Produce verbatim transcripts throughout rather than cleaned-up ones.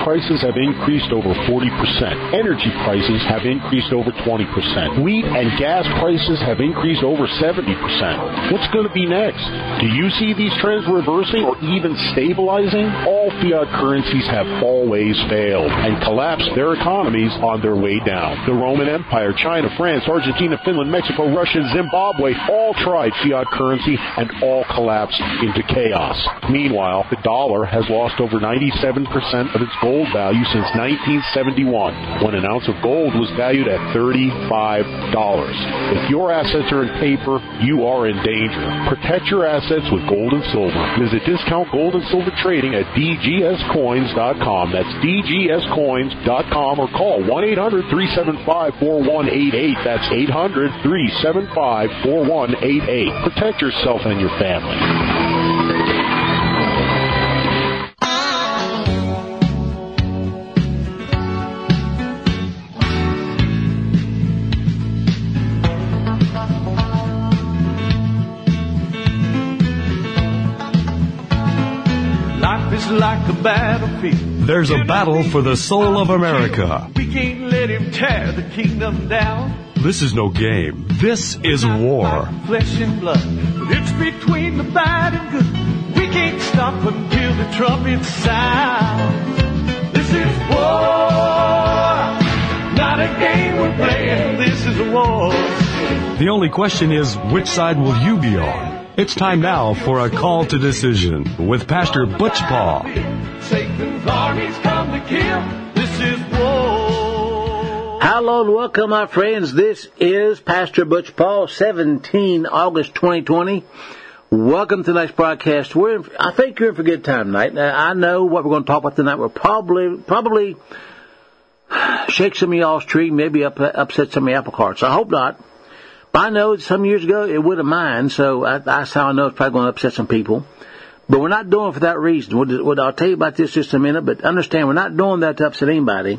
prices have increased over forty percent. Energy prices have increased over twenty percent. Wheat and gas prices have increased over seventy percent. What's going to be next? Do you see these trends reversing or even stabilizing? All fiat currencies have always failed and collapsed their economies on their way down. The Roman Empire, China, France, Argentina, Finland, Mexico, Russia, Zimbabwe all tried fiat currency and all collapsed into chaos. Meanwhile, the dollar has lost over ninety-seven percent of its gold value since nineteen seventy-one, when an ounce of gold was valued at thirty-five dollars. If your assets are in paper, you are in danger. Protect your assets with gold and silver. Visit Discount Gold and Silver Trading at D G S coins dot com. That's D G S coins dot com, or call one eight hundred three seven five four one eight eight. That's eight hundred three seven five four one eight eight. Protect yourself and your family. Like a battlefield. There's a battle for the soul of America. We can't let him tear the kingdom down. This is no game. This is war. Flesh and blood. But it's between the bad and good. We can't stop until the trumpet sound. This is war. Not a game we're playing. This is a war. The only question is, which side will you be on? It's time now for a call to decision with Pastor Butch Paul. Satan's armies come to kill. This is war. Hello and welcome, my friends. This is Pastor Butch Paul, seventeenth of August twenty twenty. Welcome to tonight's broadcast. We're in, I think you're in for a good time tonight. Now, I know what we're going to talk about tonight. We'll probably probably shake some of y'all's tree, maybe up, upset some of the apple carts. I hope not. I know some years ago it would have mine, so I, that's how I know it's probably going to upset some people. But we're not doing it for that reason. We'll, we'll, I'll tell you about this just a minute, but understand we're not doing that to upset anybody.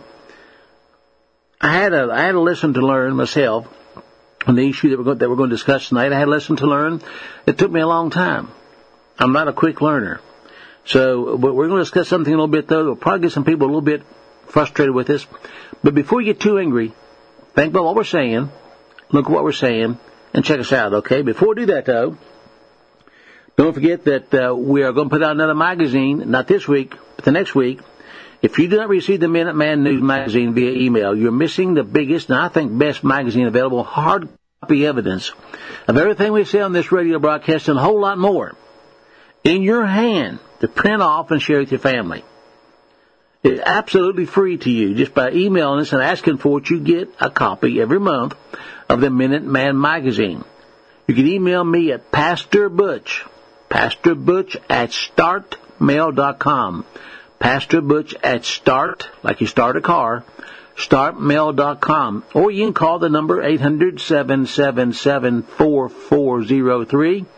I had a I had a lesson to learn myself on the issue that we're going, that we're going to discuss tonight. I had a lesson to learn. It took me a long time. I'm not a quick learner. So but we're going to discuss something a little bit, though. We'll probably get some people a little bit frustrated with this. But before you get too angry, think about what we're saying. Look at what we're saying, and check us out, okay? Before we do that, though, don't forget that uh, we are going to put out another magazine, not this week, but the next week. If you do not receive the Minuteman News magazine via email, you're missing the biggest and I think best magazine available, hard copy evidence of everything we say on this radio broadcast and a whole lot more in your hand to print off and share with your family. It's absolutely free to you. Just by emailing us and asking for it, you get a copy every month of the Minuteman magazine. You can email me at Pastor Butch, Pastor Butch at start mail dot com. Pastor Butch at start, like you start a car, start mail dot com. Or you can call the number eight hundred, seven seven seven, four four zero three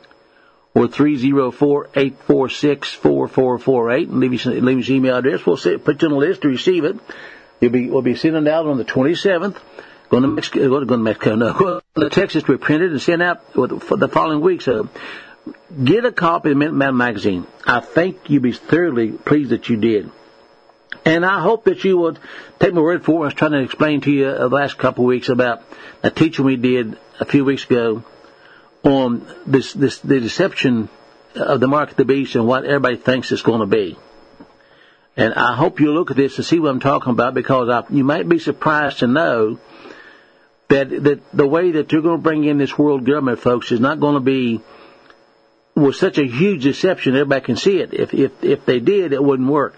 or three oh four, eight four six, four four four eight and leave us leave us email address. We'll see, put you on the list to receive it. You'll be, we'll be sending it out on the twenty-seventh. Going to Mexico, going to Mexico, no, going to Texas to be printed and sent out for the following week. So get a copy of the Minuteman magazine. I think you'll be thoroughly pleased that you did. And I hope that you will take my word for it. I was trying to explain to you the last couple of weeks about a teaching we did a few weeks ago on this, this the deception of the mark of the beast and what everybody thinks it's going to be. And I hope you'll look at this to see what I'm talking about, because I, you might be surprised to know that, that the way that you're going to bring in this world government, folks, is not going to be with such a huge deception everybody can see it. If, if, if they did, it wouldn't work.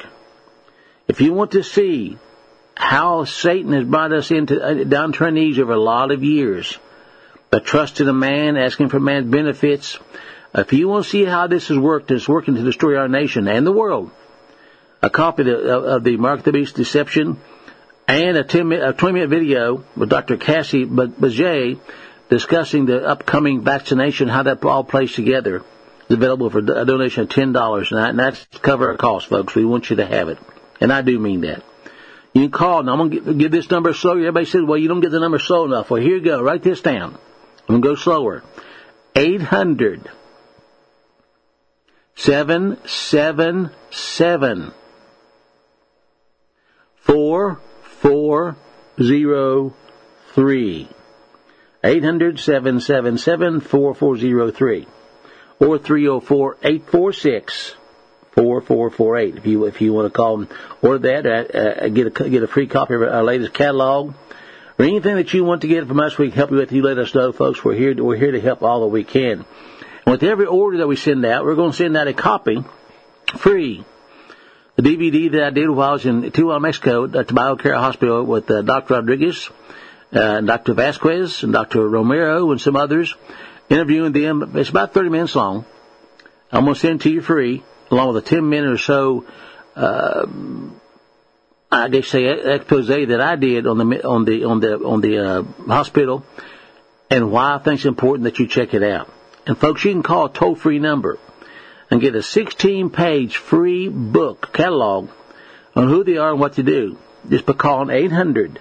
If you want to see how Satan has brought us into uh, down to our knees over a lot of years, by trusting a man, asking for man's benefits, if you want to see how this has worked, it's working to destroy our nation and the world, a copy of the, of the Mark of the Beast Deception and a twenty-minute video with Doctor Cassie Bajet discussing the upcoming vaccination, how that all plays together, is available for a donation of ten dollars. And that's to cover our costs, folks. We want you to have it. And I do mean that. You can call. Now, I'm going to give this number slow. Everybody says, well, you don't get the number slow enough. Well, here you go. Write this down. I'm going to go slower. eight hundred, seven seven seven, four four zero three. eight hundred, seven seven seven, four four zero three. Or three oh four, eight four six, four four four eight. If you if you want to call them, order that, uh, get a get a free copy of our latest catalog, or anything that you want to get from us, we can help you with. You let us know, folks. We're here. We're here to help all that we can. And with every order that we send out, we're going to send out a copy free. The D V D that I did while I was in Tijuana, Mexico, at the BioCare Hospital with uh, Doctor Rodriguez, uh, and Doctor Vasquez, and Doctor Romero, and some others, interviewing them. It's about thirty minutes long. I'm going to send it to you free, along with a ten minute or so, uh, I guess say expose that I did on the on the on the on the uh, hospital, and why I think it's important that you check it out. And folks, you can call a toll free number and get a sixteen page free book catalog on who they are and what to do. Just by calling eight hundred,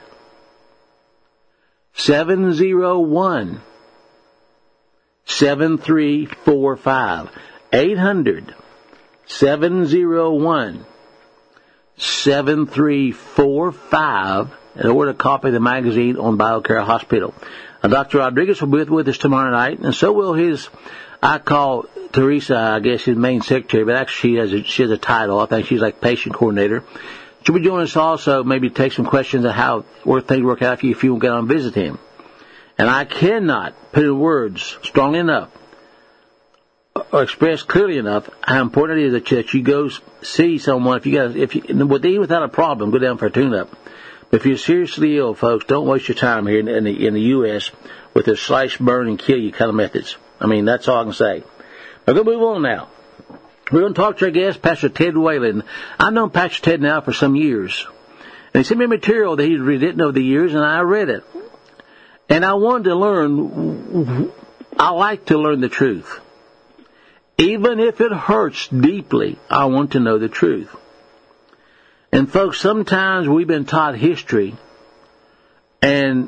seven oh one, seven three four five. eight hundred, seven oh one, seven three four five, and order a copy of the magazine on BioCare Hospital. Now, Doctor Rodriguez will be with us tomorrow night, and so will his, I call Teresa, I guess, his main secretary, but actually she has a, she has a title. I think she's like patient coordinator. She'll be joining us also, maybe take some questions on how where things work out for you if you want to get on and visit him. And I cannot put in words strong enough or express clearly enough how important it is that you, that you go see someone. If you got, if you, even without a problem, go down for a tune-up. But if you're seriously ill, folks, don't waste your time here in, in the in the U S with the slash, burn, and kill you kind of methods. I mean, that's all I can say. We're going to move on now. We're going to talk to our guest, Pastor Ted Whalen. I've known Pastor Ted now for some years, and he sent me material that he's written over the years, and I read it. And I wanted to learn. I like to learn the truth. Even if it hurts deeply, I want to know the truth. And folks, sometimes we've been taught history, and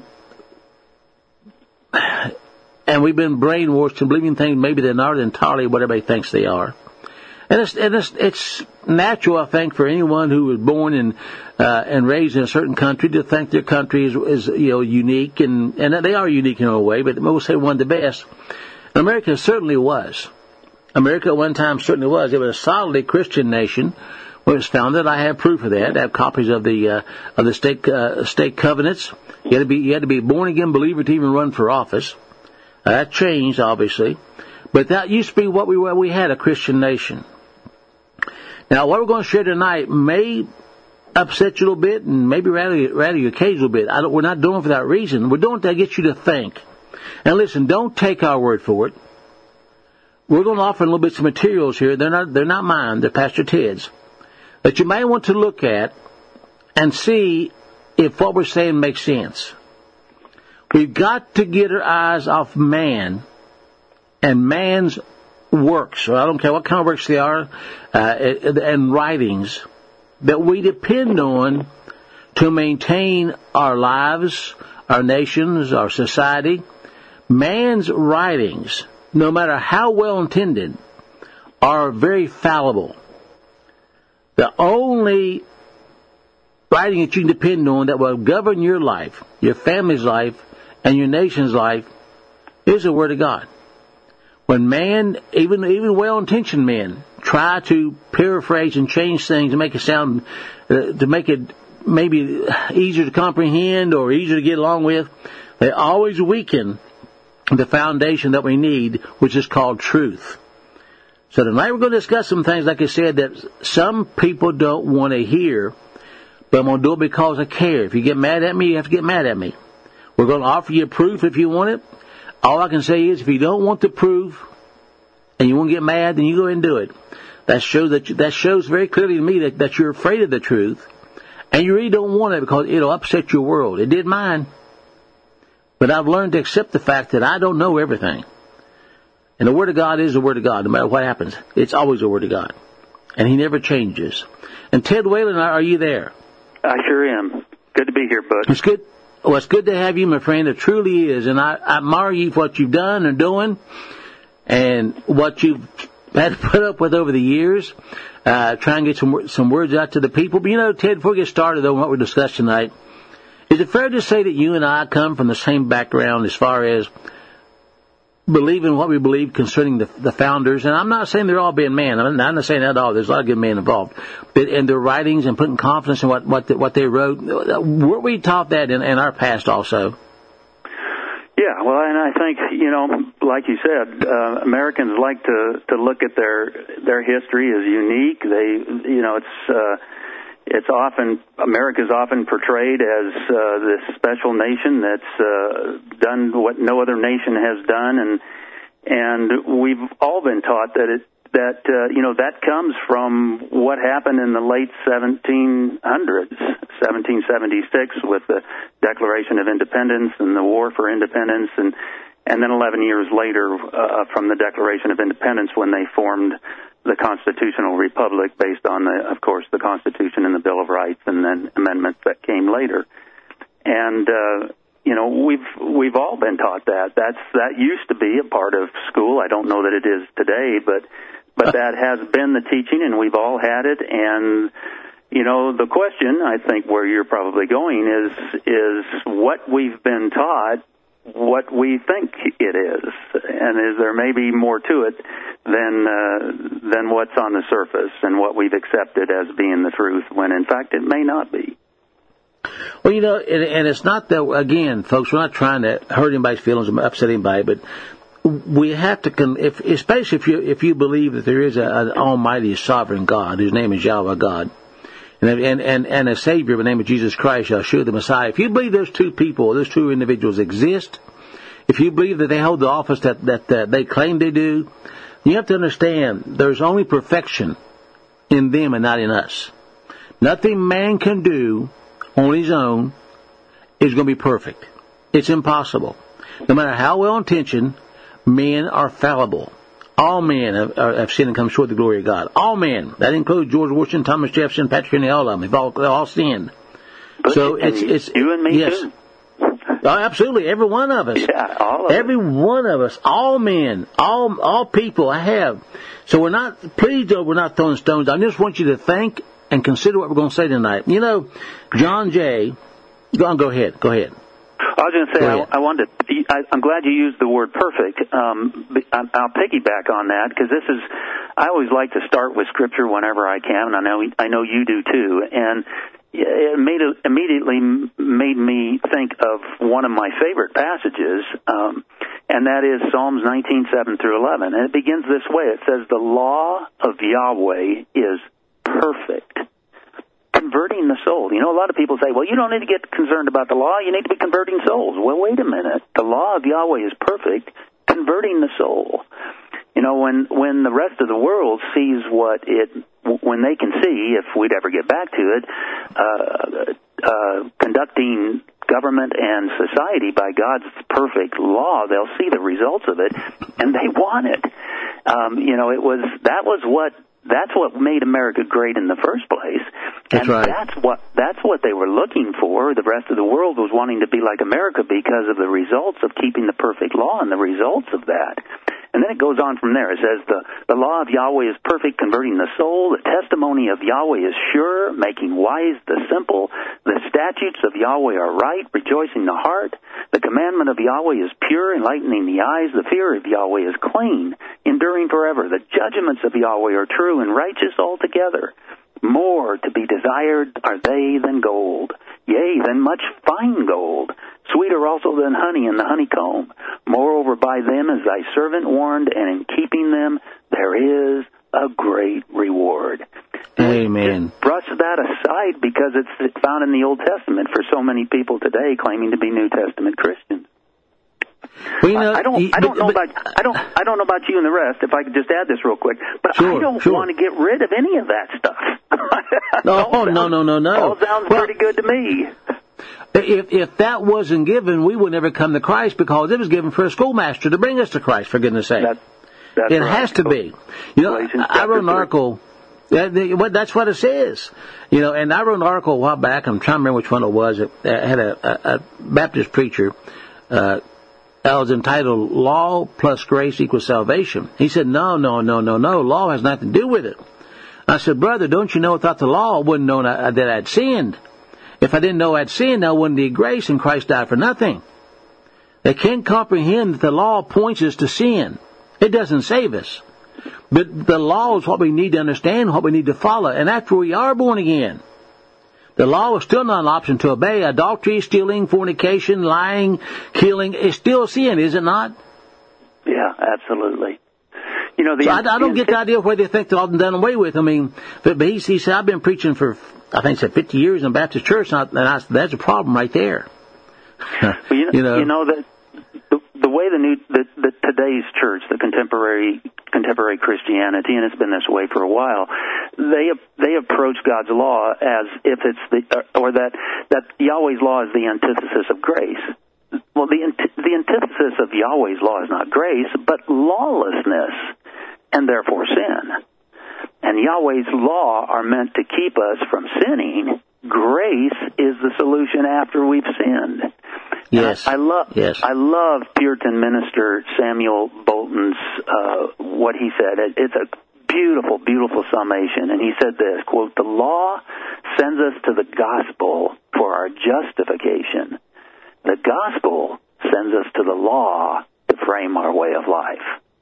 and we've been brainwashed to believing things maybe they're not entirely what everybody thinks they are. And it's and it's, it's natural, I think, for anyone who was born and uh, and raised in a certain country to think their country is, is you know unique, and and they are unique in a way, but we'll say one of the best. And America certainly was. America at one time certainly was. It was a solidly Christian nation when it was founded. I have proof of that. I have copies of the uh, of the state uh, state covenants. You had to be you had to be a born again believer to even run for office. Uh, that changed, obviously, but that used to be what we were. We had a Christian nation. Now, what we're going to share tonight may upset you a little bit, and maybe rattle, rattle your cage a little bit. I don't, we're not doing it for that reason. We're doing it to get you to think. And listen, don't take our word for it. We're going to offer a little bit of materials here. They're not, they're not mine. They're Pastor Ted's. That you may want to look at and see if what we're saying makes sense. We've got to get our eyes off man and man's works. So I don't care what kind of works they are, uh, and writings that we depend on to maintain our lives, our nations, our society. Man's writings, no matter how well intended, are very fallible. The only writing that you can depend on that will govern your life, your family's life, and your nation's life is the Word of God. When man, even even well-intentioned men, try to paraphrase and change things to make it sound, uh, to make it maybe easier to comprehend or easier to get along with, they always weaken the foundation that we need, which is called truth. So tonight we're going to discuss some things, like I said, that some people don't want to hear, but I'm going to do it because I care. If you get mad at me, you have to get mad at me. We're going to offer you proof if you want it. All I can say is, if you don't want the proof and you want to get mad, then you go ahead and do it. That shows that you, that shows very clearly to me that, that you're afraid of the truth, and you really don't want it because it'll upset your world. It did mine. But I've learned to accept the fact that I don't know everything. And the Word of God is the Word of God. No matter what happens, it's always the Word of God. And He never changes. And Ted Whalen, are you there? I sure am. Good to be here, Bud. It's good. Well, it's good to have you, my friend. It truly is. And I, I admire you for what you've done and doing and what you've had to put up with over the years. uh, try and get some some words out to the people. But, you know, Ted, before we get started, though, on what we discussed tonight, is it fair to say that you and I come from the same background as far as believing what we believe concerning the, the founders? And I'm not saying they're all being men. I'm not saying that at all. There's a lot of good men involved. But in their writings and putting confidence in what what, the, what they wrote, weren't we taught that in, in our past also? Yeah, well, and I think, you know, like you said, uh, Americans like to, to look at their their history as unique. They, you know, it's uh, it's often, America's often portrayed as uh, this special nation that's uh, done what no other nation has done, and and we've all been taught that it that uh, you know that comes from what happened in the late seventeen hundreds, seventeen seventy-six, with the Declaration of Independence and the War for Independence, and and then eleven years later uh, from the Declaration of Independence, when they formed the Constitutional Republic based on the, of course, the Constitution and the Bill of Rights, and then amendments that came later. And uh, you know, we've we've all been taught that. That's that used to be a part of school. I don't know that it is today, but but that has been the teaching, and we've all had it. And you know, the question, I think, where you're probably going is is what we've been taught, what we think it is, and is there maybe more to it than uh, than what's on the surface and what we've accepted as being the truth, when in fact it may not be. Well, you know, and, and it's not that, again, folks, we're not trying to hurt anybody's feelings or upset anybody, but we have to, con- if, especially if you if you believe that there is a, an almighty sovereign God, whose name is Yahweh God, and and and, and a Savior by the name of Jesus Christ, Yeshua the Messiah. If you believe those two people, those two individuals exist, if you believe that they hold the office that that, that they claim they do, you have to understand there's only perfection in them and not in us. Nothing man can do on his own is going to be perfect. It's impossible. No matter how well intentioned, men are fallible. All men have, have sinned and come short of the glory of God. All men. That includes George Washington, Thomas Jefferson, Patrick Henry, all of them. They've all, they've all sinned. But so it's it's you and me yes. too. Oh, absolutely, every one of us. Yeah, all of every us. one of us, all men, all all people. I have. So we're not. Please, though, we're not throwing stones. I just want you to think and consider what we're going to say tonight. You know, John Jay. Go on. Go ahead. Go ahead. I was going to say, I, I wanted to, I, I'm glad you used the word perfect. Um, I'll piggyback on that, because this is, I always like to start with Scripture whenever I can, and I know I know you do too. And it made, immediately made me think of one of my favorite passages, um, and that is Psalms nineteen, seven through eleven. And it begins this way. It says, "The law of Yahweh is perfect, converting the soul." You know, a lot of people say, well, you don't need to get concerned about the law. You need to be converting souls. Well, wait a minute. The law of Yahweh is perfect, converting the soul. You know, when when the rest of the world sees what it, when they can see, if we'd ever get back to it, uh, uh, conducting government and society by God's perfect law, they'll see the results of it, and they want it. Um, you know, it was that was what. That's what made America great in the first place. That's and right. that's what that's what they were looking for. The rest of the world was wanting to be like America because of the results of keeping the perfect law and the results of that. And then it goes on from there. It says, the, the law of Yahweh is perfect, converting the soul. The testimony of Yahweh is sure, making wise the simple. The statutes of Yahweh are right, rejoicing the heart. The commandment of Yahweh is pure, enlightening the eyes. The fear of Yahweh is clean, enduring forever. The judgments of Yahweh are true and righteous altogether. More to be desired are they than gold, yea, than much fine gold, sweeter also than honey in the honeycomb. Moreover, by them is thy servant warned, and in keeping them there is a great reward. Amen. Just brush that aside, because it's found in the Old Testament for so many people today claiming to be New Testament Christians. Well, you know, I don't. he, I don't but, know but, about. I don't. I don't know about you and the rest. If I could just add this real quick, but sure, I don't sure. want to get rid of any of that stuff. No, sounds, no, no, no, no. All sounds well, pretty good to me. If if that wasn't given, we would never come to Christ, because it was given for a schoolmaster to bring us to Christ. For goodness' sake, that's, that's it right. has to be. You know, I wrote an article. That's what it says. You know, and I wrote an article a while back. I'm trying to remember which one it was. It had a, a, a Baptist preacher. Uh, That was entitled "Law plus Grace equals Salvation." He said, "No, no, no, no, no. Law has nothing to do with it. I said, brother, don't you know without the law I wouldn't know that I'd sinned. If I didn't know I'd sinned, I wouldn't need grace, and Christ died for nothing. They can't comprehend that the law points us to sin. It doesn't save us. But the law is what we need to understand, what we need to follow. And after we are born again, the law is still not an option to obey. Adultery, stealing, fornication, lying, killing is still sin, is it not? Yeah, absolutely. You know, the, so I, I don't get the idea of where they think they're all done away with. I mean, but, but he, he said, I've been preaching for, I think, said fifty years in Baptist church, and, I, and I, that's a problem right there. Well, you, know, you know, you know that the, the way the new the, the today's church, the contemporary contemporary Christianity, and it's been this way for a while, they they approach God's law as if it's the or that that Yahweh's law is the antithesis of grace. Well, the the antithesis of Yahweh's law is not grace, but lawlessness, and therefore sin. And Yahweh's law are meant to keep us from sinning. Grace is the solution after we've sinned. Yes. I, I love. Yes. I love Puritan minister Samuel Bolton's uh, what he said. It, it's a beautiful, beautiful summation, and he said this quote: "The law sends us to the gospel for our justification. The gospel sends us to the law to frame our way of life."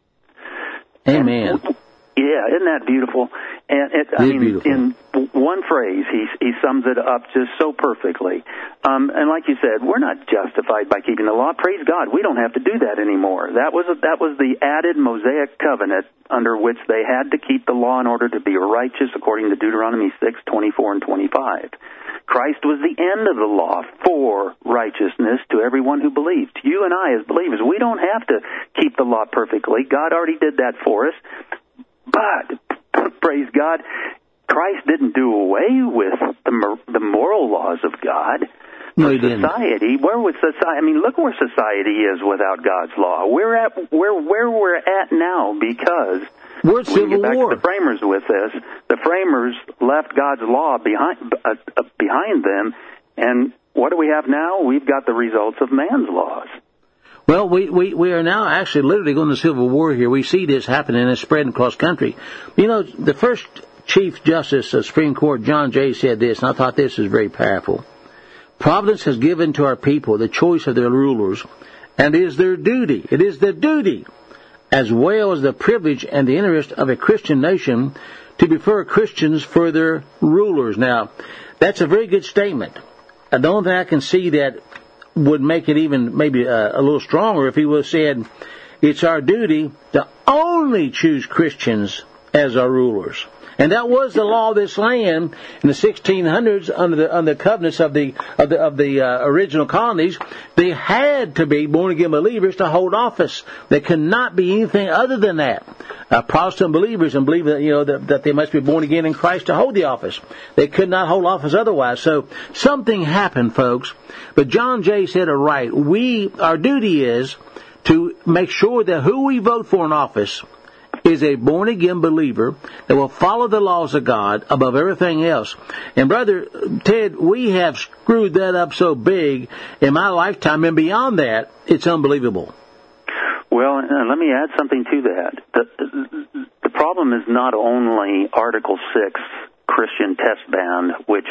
Amen. And, yeah, isn't that beautiful? And it, I mean, beautiful. in one phrase, he he sums it up just so perfectly. Um, and like you said, we're not justified by keeping the law. Praise God, we don't have to do that anymore. That was a, that was the added Mosaic covenant under which they had to keep the law in order to be righteous, according to Deuteronomy six twenty-four and twenty-five. Christ was the end of the law for righteousness to everyone who believes. You and I, as believers, we don't have to keep the law perfectly. God already did that for us. But, praise God, Christ didn't do away with the, the moral laws of God. No, he didn't. Society, where would society? I mean, look where society is without God's law. We're at where where we're at now because we're at civil we get back war. to the framers with this. The framers left God's law behind uh, uh, behind them, and what do we have now? We've got the results of man's laws. Well, we, we, we are now actually literally going to civil war here. We see this happening and it's spreading across country. You know, the first Chief Justice of the Supreme Court, John Jay, said this, and I thought this is very powerful. Providence has given to our people the choice of their rulers, and it is their duty, it is the duty, as well as the privilege and the interest of a Christian nation, to prefer Christians for their rulers. Now, that's a very good statement. I don't think I can see that would make it even maybe uh, a little stronger if he would have said, it's our duty to only choose Christians as our rulers. And that was the law of this land in the sixteen hundreds under the under the covenants of the of the of the uh, original colonies. They had to be born again believers to hold office. They could not be anything other than that. Uh, Protestant believers and believe that you know that, that they must be born again in Christ to hold the office. They could not hold office otherwise. So something happened, folks. But John Jay said it right. We our duty is to make sure that who we vote for in office is a born-again believer that will follow the laws of God above everything else. And, Brother Ted, we have screwed that up so big in my lifetime, and beyond that, it's unbelievable. Well, uh, let me add something to that. The, the problem is not only Article six Christian test ban, which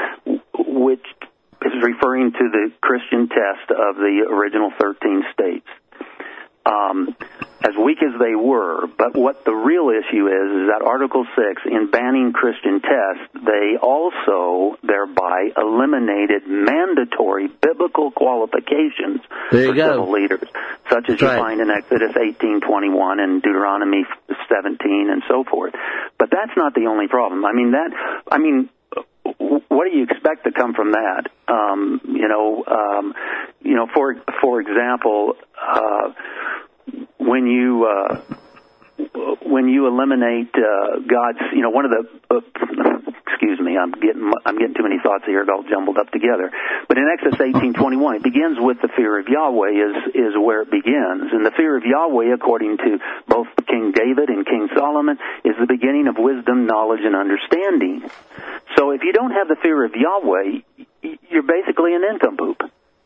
which is referring to the Christian test of the original thirteen states. Um, as weak as they were, but what the real issue is, is that Article six, in banning Christian tests, they also thereby eliminated mandatory biblical qualifications there you for go. civil leaders, such as That's you right. find in Exodus eighteen twenty-one and Deuteronomy seventeen and so forth. But that's not the only problem. I mean, that, I mean, what do you expect to come from that? Um, you know, um, you know, for for example, uh, when you uh, when you eliminate uh, God's, you know, one of the uh, excuse me, I'm getting I'm getting too many thoughts here, all jumbled up together. But in Exodus eighteen twenty-one, it begins with the fear of Yahweh is is where it begins, and the fear of Yahweh, according to both King David and King Solomon, is the beginning of wisdom, knowledge, and understanding. So if you don't have the fear of Yahweh, you're basically an nincompoop.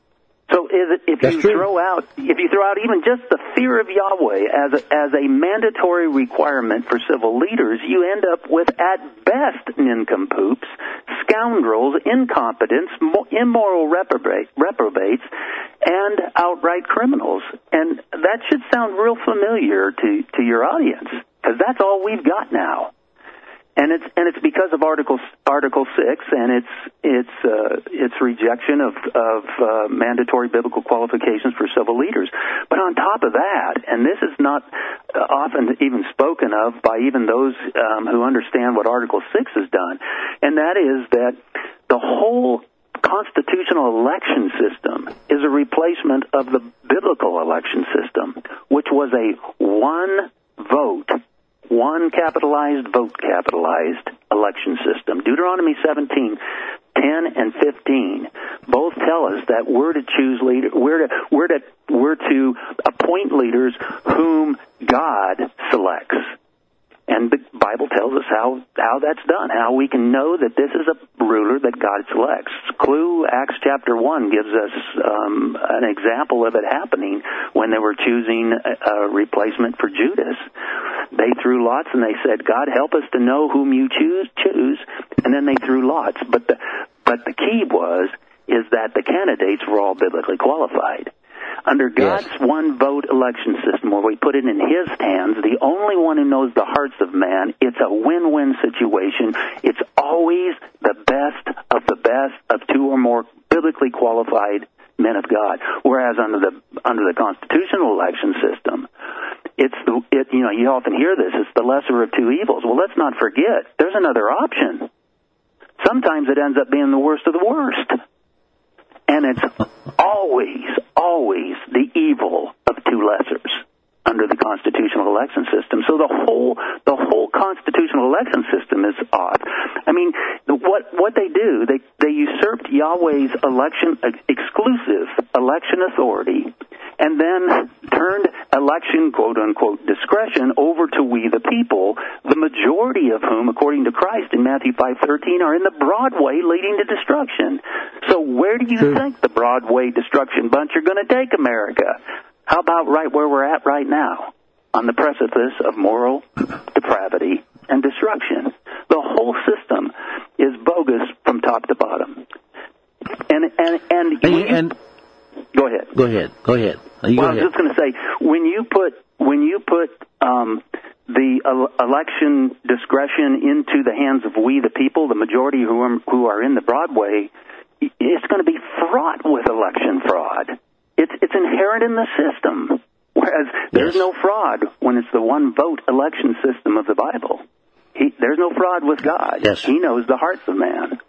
So if That's you true. throw out, if you throw out even just the fear of Yahweh as a, as a mandatory requirement for civil leaders, you end up with at best nincompoops, scoundrels, incompetents, immoral reprobate, reprobates, and outright criminals. And that should sound real familiar to to your audience, because that's all we've got now. And it's and it's because of Article Article Six and its its uh, its rejection of of uh, mandatory biblical qualifications for civil leaders. But on top of that, and this is not uh, often even spoken of by even those um, who understand what Article Six has done, and that is that the whole constitutional election system is a replacement of the biblical election system, which was a one vote. One capitalized, vote capitalized election system. Deuteronomy seventeen, ten and fifteen both tell us that we're to choose leaders, we're to, we're to, we're to appoint leaders whom God selects. And the Bible tells us how, how that's done, how we can know that this is a ruler that God selects. Clue, Acts chapter one gives us um, an example of it happening when they were choosing a, a replacement for Judas. They threw lots and they said, God, help us to know whom you choose, choose, and then they threw lots. But the, but the key was, is that the candidates were all biblically qualified. Under God's yes. one-vote election system, where we put it in His hands, the only one who knows the hearts of man, it's a win-win situation. It's always the best of the best of two or more biblically qualified men of God. Whereas under the under the constitutional election system, it's the it, you know you often hear this. It's the lesser of two evils. Well, let's not forget there's another option. Sometimes it ends up being the worst of the worst. And it's always, always the evil of two lessers under the constitutional election system. So the whole the whole constitutional election system is odd. I mean, what what they do, they they usurped Yahweh's election exclusive election authority, and then turned election, quote unquote, discretion over to we the people, the majority of whom, according to Christ in Matthew five thirteen, are in the broad way leading to destruction. So where do you True. think the Broadway destruction bunch are going to take America? How about right where we're at right now, on the precipice of moral depravity and destruction? The whole system is bogus from top to bottom. And and and, and, you, and go ahead. Go ahead. Go ahead. You well, go I was ahead. just going to say, when you put when you put um, the uh, election discretion into the hands of we the people, the majority who are, who are in the Broadway, it's going to be fraught with election fraud. It's it's inherent in the system. Whereas there's yes. no fraud when it's the one vote election system of the Bible. He, there's no fraud with God. Yes. He knows the hearts of man.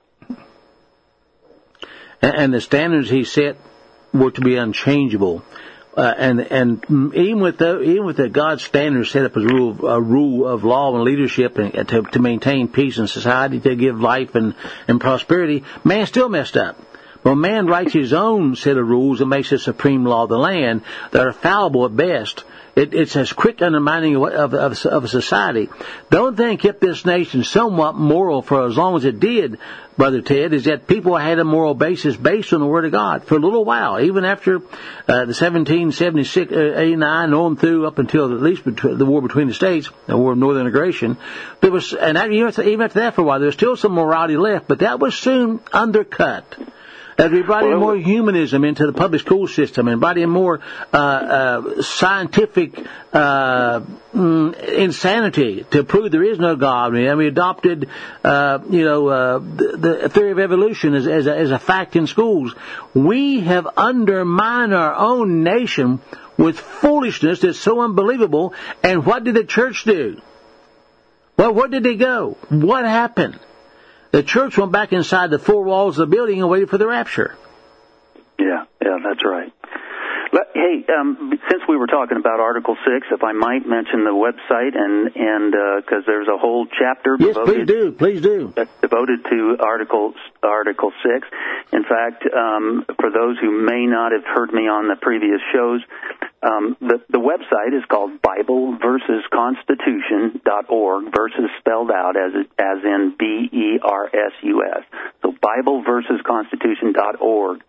And, and the standards He set were to be unchangeable. Uh, and and even with the even with the God's standards set up as a rule of, a rule of law and leadership and to, to maintain peace in society, to give life and, and prosperity, man still messed up. When man writes his own set of rules and makes a supreme law of the land that are fallible at best, it, it's as quick undermining of, of, of a society. The only thing that kept this nation somewhat moral for as long as it did, Brother Ted, is that people had a moral basis based on the Word of God for a little while, even after uh, the seventeen seventy-six, eighty-nine, on through up until at least between, the war between the states, the war of northern integration. There was, and even after that for a while, there was still some morality left, but that was soon undercut. As we brought in more humanism into the public school system and brought in more uh, uh, scientific uh, insanity to prove there is no God, and we adopted, uh, you know, uh, the, the theory of evolution as, as, a, as a fact in schools, we have undermined our own nation with foolishness that's so unbelievable. And what did the church do? Well, where did they go? What happened? The church went back inside the four walls of the building and waited for the rapture. Yeah, yeah, that's right. But, hey, um, since we were talking about Article Six, if I might mention the website, and and because uh, there's a whole chapter yes, devoted, please do, please do, uh, devoted to Article Article Six. In fact, um, for those who may not have heard me on the previous shows, um, the the website is called Bible versus Constitution dot org. Versus spelled out as as in B E R S U S. So Bible versus Constitution dot org.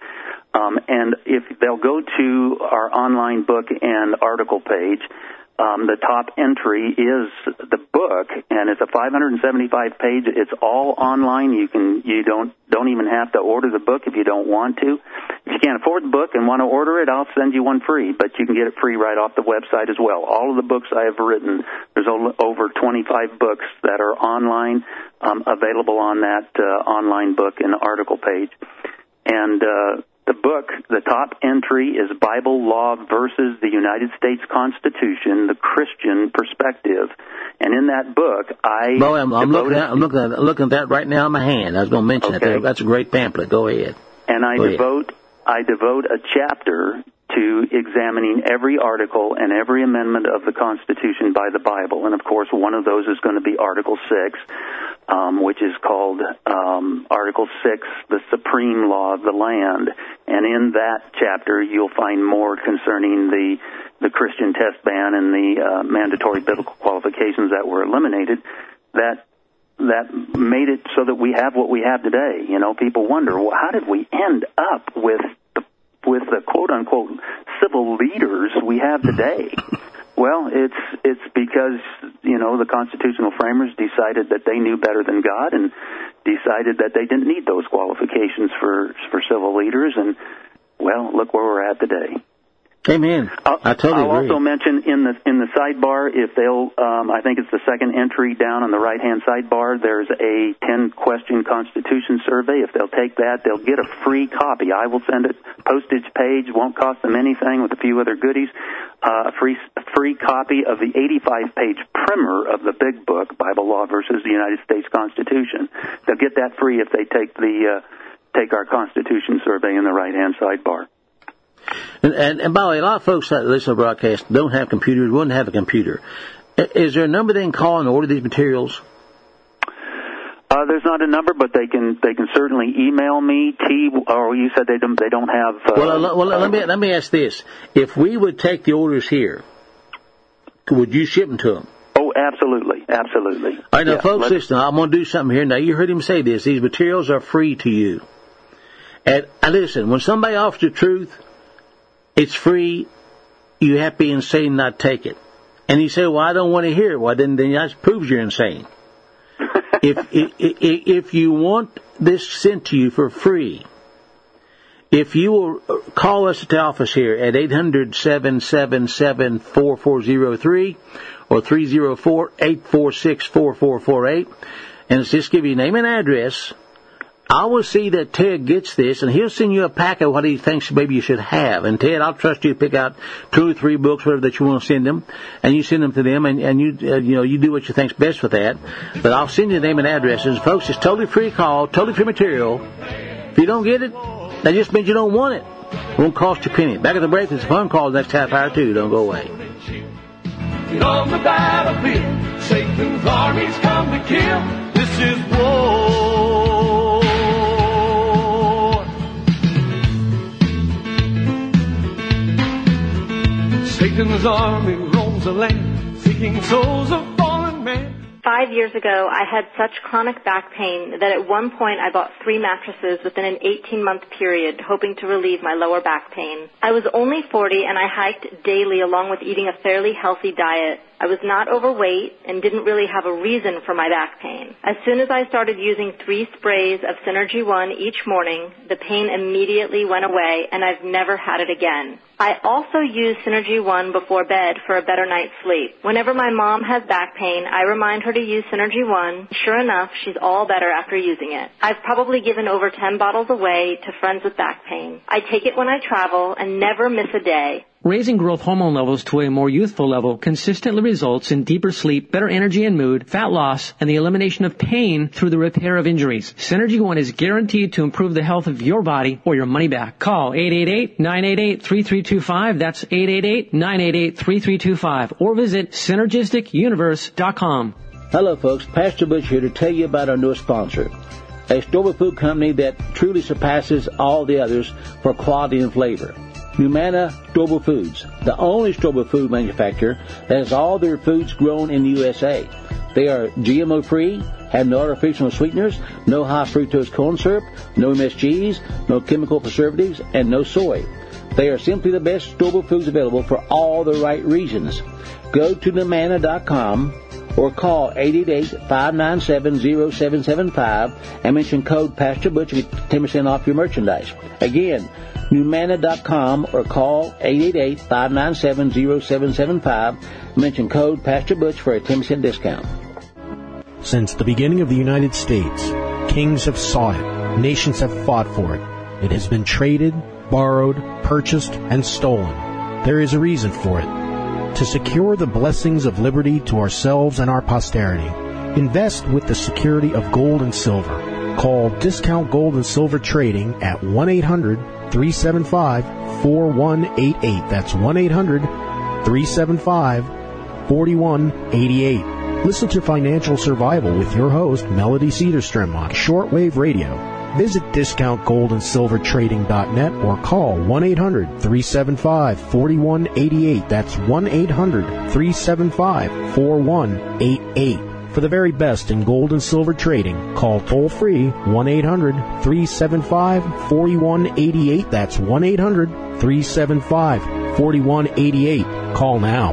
Um, and if they'll go to our online book and article page, um, the top entry is the book, and it's a five hundred seventy-five page. It's all online. You can you don't don't even have to order the book if you don't want to. If you can't afford the book and want to order it, I'll send you one free, but you can get it free right off the website as well. All of the books I have written, there's over twenty-five books that are online, um, available on that uh, online book and article page. And uh, the book, the top entry is Bible Law versus the United States Constitution, the Christian Perspective. And in that book, I... Well, I'm, I'm, looking at, I'm looking at I'm looking at that right now in my hand. I was going to mention okay. that. That's a great pamphlet. Go ahead. And I Go devote ahead. I devote a chapter to examining every article and every amendment of the Constitution by the Bible. And, of course, one of those is going to be Article six, um, which is called um, Article six, the Supreme Law of the Land. And in that chapter, you'll find more concerning the, the Christian test ban and the uh, mandatory biblical qualifications that were eliminated that that made it so that we have what we have today. You know, people wonder, well, how did we end up with the with the quote-unquote civil leaders we have today? Well, it's it's because, you know, the constitutional framers decided that they knew better than God and decided that they didn't need those qualifications for for civil leaders. And, well, look where we're at today. Amen. I'll, I totally I'll agree. also mention in the in the sidebar, if they'll, um, I think it's the second entry down on the right-hand sidebar, there's a ten-question Constitution survey. If they'll take that, they'll get a free copy. I will send it, postage page, won't cost them anything, with a few other goodies. Uh, a free a free copy of the eighty-five page primer of the big book, Bible Law versus the United States Constitution. They'll get that free if they take the uh, take our Constitution survey in the right-hand sidebar. And, and, and by the way, a lot of folks that listen to the broadcast don't have computers, wouldn't have a computer. Is there a number they can call and order these materials? Uh, there's not a number, but they can they can certainly email me. T. Or you said they don't they don't have. Uh, well, uh, well, let me let me ask this: if we would take the orders here, would you ship them to them? Oh, absolutely, absolutely. All right, now, yeah, folks, listen. I'm going to do something here. Now, you heard him say this: these materials are free to you. And uh, listen, when somebody offers the truth, it's free. You have to be insane not to take it. And you say, well, I don't want to hear it. Well, then, then that proves you're insane. if, if if you want this sent to you for free, if you will call us at the office here at eight hundred, seven seven seven, four four zero three or three oh four, eight four six, four four four eight, and just give you name and address, I will see that Ted gets this, and he'll send you a pack of what he thinks maybe you should have. And Ted, I'll trust you to pick out two or three books, whatever that you want to send them, and you send them to them, and, and you uh, you know you do what you think's best with that. But I'll send you the name and addresses, folks. It's totally free call, totally free material. If you don't get it, that just means you don't want it. It won't cost you a penny. Back at the break, there's a phone call the next half hour too. Don't go away. Get on the battlefield. Satan's armies come to kill. This is war. Satan's army roams the land, seeking souls of fallen men. Five years ago, I had such chronic back pain that at one point I bought three mattresses within an eighteen-month period, hoping to relieve my lower back pain. I was only forty, and I hiked daily along with eating a fairly healthy diet. I was not overweight and didn't really have a reason for my back pain. As soon as I started using three sprays of Synergy One each morning, the pain immediately went away, and I've never had it again. I also use Synergy One before bed for a better night's sleep. Whenever my mom has back pain, I remind her to use Synergy One. Sure enough, she's all better after using it. I've probably given over ten bottles away to friends with back pain. I take it when I travel and never miss a day. Raising growth hormone levels to a more youthful level consistently results in deeper sleep, better energy and mood, fat loss, and the elimination of pain through the repair of injuries. Synergy One is guaranteed to improve the health of your body or your money back. Call eight eight eight, nine eight eight, three three two five. That's eight eight eight, nine eight eight, three three two five. Or visit synergistic universe dot com. Hello, folks. Pastor Butch here to tell you about our newest sponsor, a store food company that truly surpasses all the others for quality and flavor. Humana Storable Foods, the only storable food manufacturer that has all their foods grown in the U S A. They are G M O-free, have no artificial sweeteners, no high fructose corn syrup, no M S Gs, no chemical preservatives, and no soy. They are simply the best storable foods available for all the right reasons. Go to Numanna dot com or call eight eight eight, five nine seven, zero seven seven five and mention code Pastor Butch to get ten percent off your merchandise. Again, Numanna dot com or call eight eight eight, five nine seven, zero seven seven five and mention code Pastor Butch for a ten percent discount. Since the beginning of the United States, kings have sought it, nations have fought for it. It has been traded, borrowed, purchased, and stolen. There is a reason for it. To secure the blessings of liberty to ourselves and our posterity, invest with the security of gold and silver. Call Discount Gold and Silver Trading at one eight hundred, three seven five, four one eight eight. That's one eight hundred, three seven five, four one eight eight. Listen to Financial Survival with your host, Melody Cedarstrom, on shortwave radio. Visit discount gold and silver trading dot net or call one eight hundred, three seven five, four one eight eight. That's one eight hundred, three seven five, four one eight eight. For the very best in gold and silver trading, call toll-free one eight hundred, three seven five, four one eight eight. That's one eight hundred, three seven five, four one eight eight. Call now.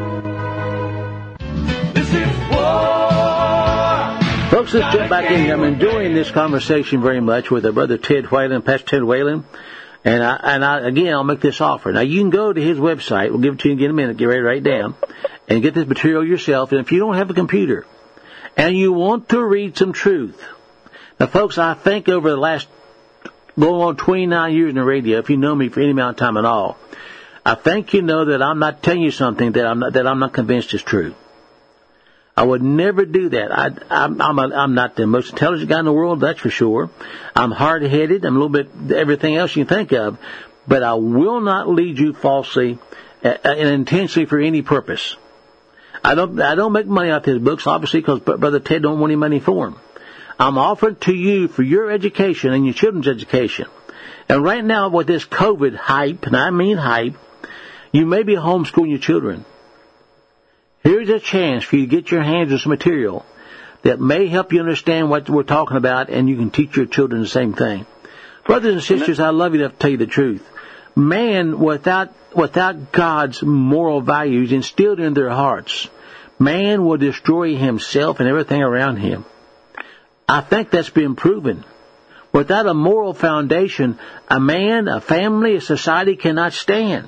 This is war. Folks, let's jump back in here. I'm enjoying this conversation very much with our brother Ted Whalen, Pastor Ted Whalen. And, I, and I, again, I'll make this offer. Now, you can go to his website. We'll give it to you in a minute. Get ready to write it down. And get this material yourself. And if you don't have a computer and you want to read some truth. Now, folks, I think over the last going on twenty-nine years in the radio, if you know me for any amount of time at all, I think you know that I'm not telling you something that I'm not, that I'm not convinced is true. I would never do that. I, I'm, I'm, a, I'm not the most intelligent guy in the world, that's for sure. I'm hard-headed. I'm a little bit everything else you can think of. But I will not lead you falsely uh, and intentionally for any purpose. I don't I don't make money off his books, obviously, because Brother Ted don't want any money for them. I'm offering to you for your education and your children's education. And right now with this COVID hype, and I mean hype, you may be homeschooling your children. Here's a chance for you to get your hands on some material that may help you understand what we're talking about, and you can teach your children the same thing. Brothers and sisters, I love you enough to tell you the truth. Man, without without God's moral values instilled in their hearts, man will destroy himself and everything around him. I think that's been proven. Without a moral foundation, a man, a family, a society cannot stand.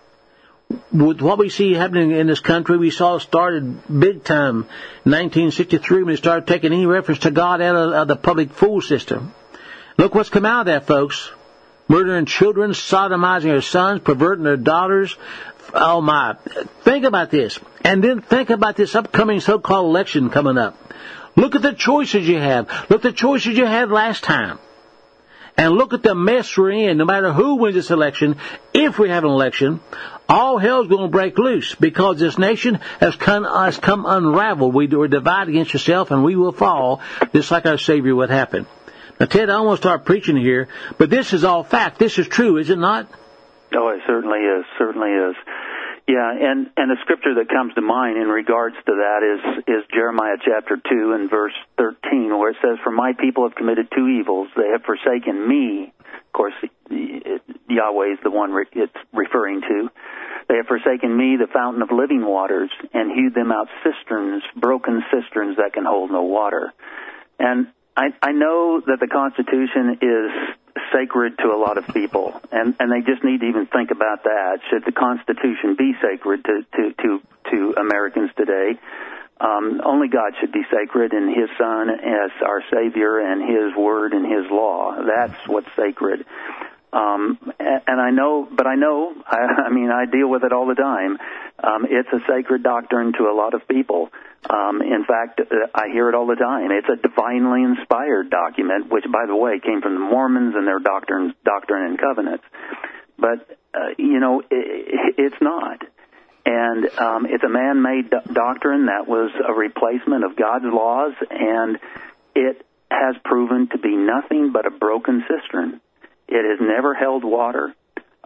With what we see happening in this country, we saw it started big time in nineteen sixty-three when they started taking any reference to God out of, of the public fool system. Look what's come out of that, folks. Murdering children, sodomizing their sons, perverting their daughters. Oh, my. Think about this. And then think about this upcoming so-called election coming up. Look at the choices you have. Look at the choices you had last time. And look at the mess we're in. No matter who wins this election, if we have an election, all hell's going to break loose because this nation has come, has come unraveled. We are divided against ourselves, and we will fall just like our Savior would happen. Now, Ted, I don't want to start preaching here, but this is all fact. This is true, is it not? Oh, it certainly is. Certainly is. Yeah, and, and the scripture that comes to mind in regards to that is, is Jeremiah chapter two and verse thirteen, where it says, "For my people have committed two evils. They have forsaken me." Of course, Yahweh is the one it's referring to. "They have forsaken me, the fountain of living waters, and hewed them out cisterns, broken cisterns that can hold no water." And I, I know that the Constitution is sacred to a lot of people, and, and they just need to even think about that. Should the Constitution be sacred to, to, to, to Americans today? Um, only God should be sacred, and His Son as our Savior, and His Word and His law. That's what's sacred. Um, and I know, but I know, I, I mean, I deal with it all the time. Um, it's a sacred doctrine to a lot of people. Um, in fact, uh, I hear it all the time. It's a divinely inspired document, which, by the way, came from the Mormons and their doctrine, doctrine and covenants. But, uh, you know, it, it's not. And um, it's a man-made do- doctrine that was a replacement of God's laws, and it has proven to be nothing but a broken cistern. It has never held water.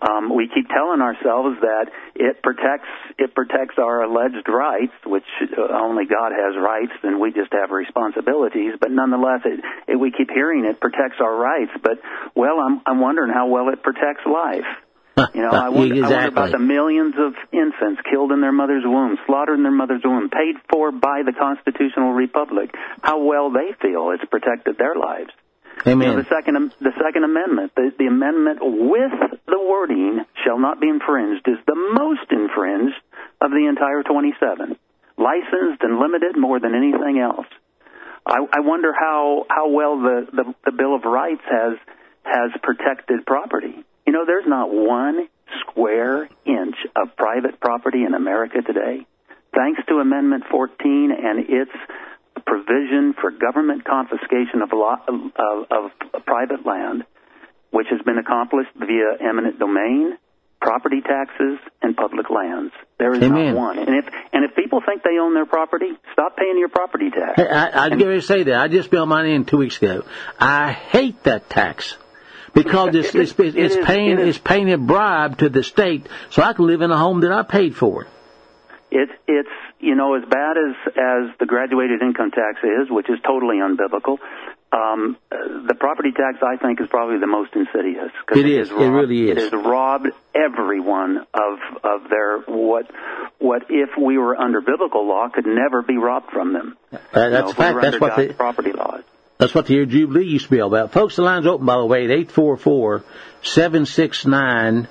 Um, we keep telling ourselves that it protects it protects our alleged rights, which only God has rights, and we just have responsibilities. But nonetheless, it, it, we keep hearing it protects our rights. But well, I'm I'm wondering how well it protects life. You know, I wonder, exactly. I wonder about the millions of infants killed in their mother's womb, slaughtered in their mother's womb, paid for by the constitutional republic. How well they feel it's protected their lives. Amen. You know, the second, the Second Amendment, the, the amendment with the wording "shall not be infringed" is the most infringed of the entire twenty-seven, licensed and limited more than anything else. I, I wonder how how well the, the the Bill of Rights has has protected property. You know, there's not one square inch of private property in America today, thanks to Amendment fourteen and its provision for government confiscation of, law, of, of private land, which has been accomplished via eminent domain, property taxes, and public lands. There is Amen. not one. And if and if people think they own their property, stop paying your property tax. Hey, I, I'd get ready to say that. I just billed mine in two weeks ago. I hate that tax. Because it's, it's, it's, it's, is, paying it it's paying a bribe to the state so I can live in a home that I paid for. It's it's you know as bad as as the graduated income tax is, which is totally unbiblical. Um, the property tax, I think, is probably the most insidious. It is. It really is. It has robbed everyone of of their what what if we were under biblical law could never be robbed from them. Uh, that's you know, a fact. We that's what God's the property laws. That's what the year Jubilee used to be all about. Folks, the line's open, by the way, at eight four four, seven six nine,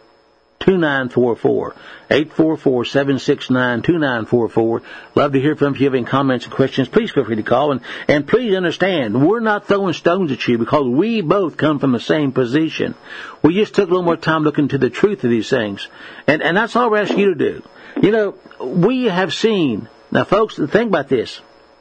two nine four four. eight four four, seven six nine, two nine four four. Love to hear from you. If you have any comments and questions, please feel free to call. And, and please understand, we're not throwing stones at you because we both come from the same position. We just took a little more time looking into the truth of these things. And, and that's all we're asking you to do. You know, we have seen, now folks, think about this.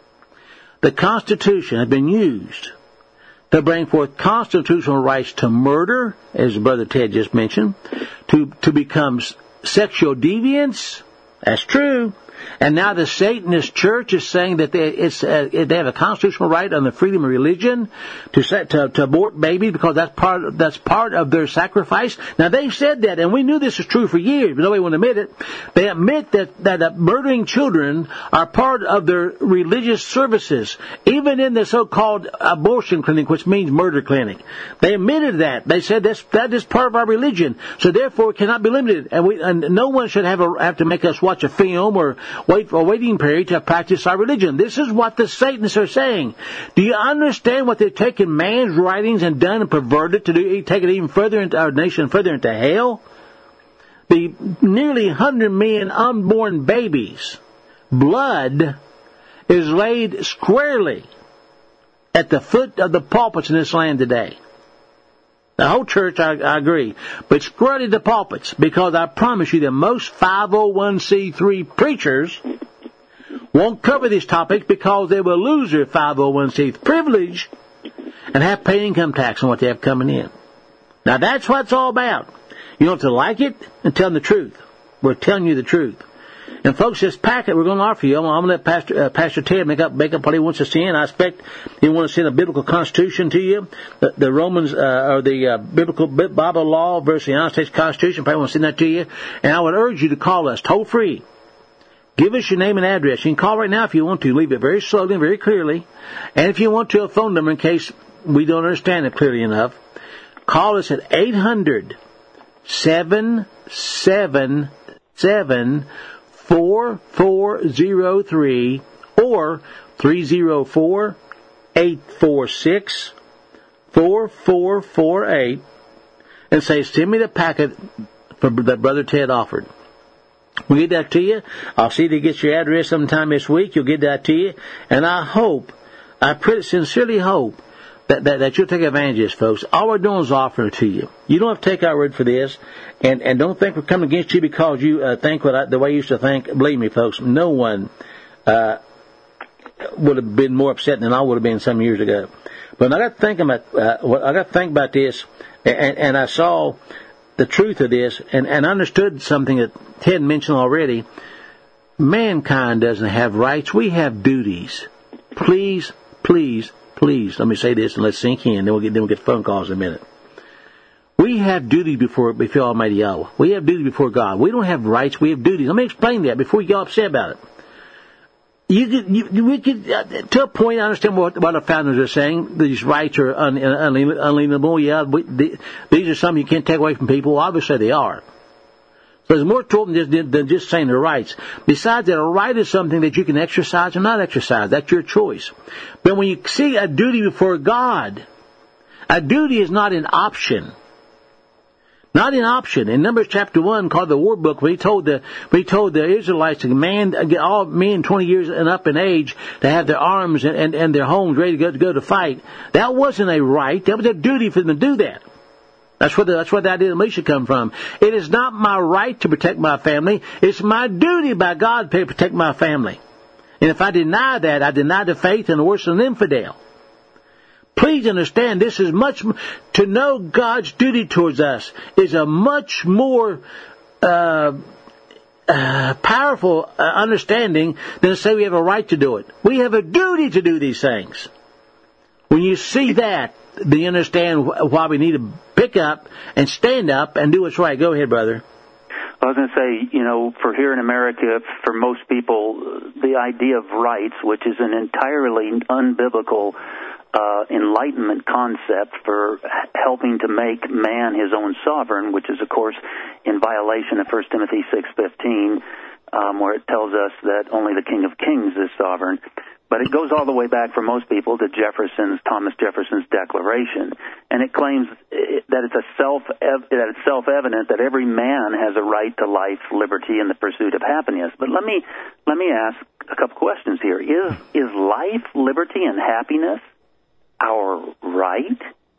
The Constitution has been used to bring forth constitutional rights to murder, as Brother Ted just mentioned, to, to become sexual deviants. That's true. And now the Satanist church is saying that they, it's, uh, they have a constitutional right on the freedom of religion to, set, to, to abort babies because that's part, of, that's part of their sacrifice. Now, they said that, and we knew this was true for years, but nobody would admit it. They admit that, that, that murdering children are part of their religious services, even in the so-called abortion clinic, which means murder clinic. They admitted that. They said that's, that is part of our religion, so therefore it cannot be limited. And, we, and no one should have, a, have to make us watch a film or wait for a waiting period to practice our religion. This is what the Satanists are saying. Do you understand what they've taken man's writings and done and perverted to do, take it even further into our nation, further into hell? The nearly one hundred million unborn babies, blood is laid squarely at the foot of the pulpits in this land today. The whole church, I, I agree, but squarely the pulpits, because I promise you that most five oh one c three preachers won't cover these topics because they will lose their five oh one c privilege and have to pay income tax on what they have coming in. Now that's what it's all about. You don't have to like it and tell them the truth. We're telling you the truth. And folks, this packet we're going to offer you, I'm, I'm going to let Pastor, uh, Pastor Ted make up, make up what he wants to send. I expect he wants to send a biblical constitution to you, the, the Romans, uh, or the uh, biblical Bible law versus the United States Constitution. Probably want to send that to you. And I would urge you to call us toll free. Give us your name and address. You can call right now if you want to. Leave it very slowly and very clearly. And if you want to, a phone number in case we don't understand it clearly enough. Call us at eight hundred, seven seven seven, four four zero three or three zero four, eight four six, four four four eight and say, send me the packet for, that Brother Ted offered. We'll get that to you. I'll see to get your address sometime this week. You'll get that to you. And I hope, I pretty sincerely hope that, that, that you'll take advantage of this, folks. All we're doing is offering it to you. You don't have to take our word for this. And, and don't think we're coming against you because you uh, think what I, the way you used to think. Believe me, folks, no one uh, would have been more upset than I would have been some years ago. But I got to think about uh, what I got to think about this, and, and I saw the truth of this, and, and understood something that Ted mentioned already. Mankind doesn't have rights. We have duties. Please, please, please, let me say this and let's sink in. Then we'll get, then we'll get phone calls in a minute. We have duty before before Almighty Yahweh. We have duty before God. We don't have rights. We have duties. Let me explain that before you get upset about it. You could, you, we could, uh, to a point, I understand what, what our founders are saying. These rights are un, un, unalienable. Yeah, we, the, these are something you can't take away from people. Obviously, they are. So there's more to it than just, than just saying the rights. Besides that, a right is something that you can exercise or not exercise. That's your choice. But when you see a duty before God, a duty is not an option. Not an option. In Numbers chapter one, called the War Book, when he told the when he told the Israelites to command all men twenty years and up in age to have their arms and, and, and their homes ready to go to go to fight, that wasn't a right. That was a duty for them to do that. That's where the, that's where that should come from. It is not my right to protect my family. It's my duty by God to protect my family. And if I deny that, I deny the faith and worse than an infidel. Please understand, this is much, to know God's duty towards us is a much more uh, uh, powerful uh, understanding than to say we have a right to do it. We have a duty to do these things. When you see that, then you understand why we need to pick up and stand up and do what's right. Go ahead, brother. I was going to say, you know, for here in America, for most people, the idea of rights, which is an entirely unbiblical Uh, enlightenment concept for helping to make man his own sovereign, which is, of course, in violation of First Timothy six fifteen, um, where it tells us that only the King of Kings is sovereign. But it goes all the way back for most people to Jefferson's, Thomas Jefferson's Declaration, and it claims that it's a self that it's self-evident that every man has a right to life, liberty, and the pursuit of happiness. But let me let me ask a couple questions here: Is is life, liberty, and happiness our right?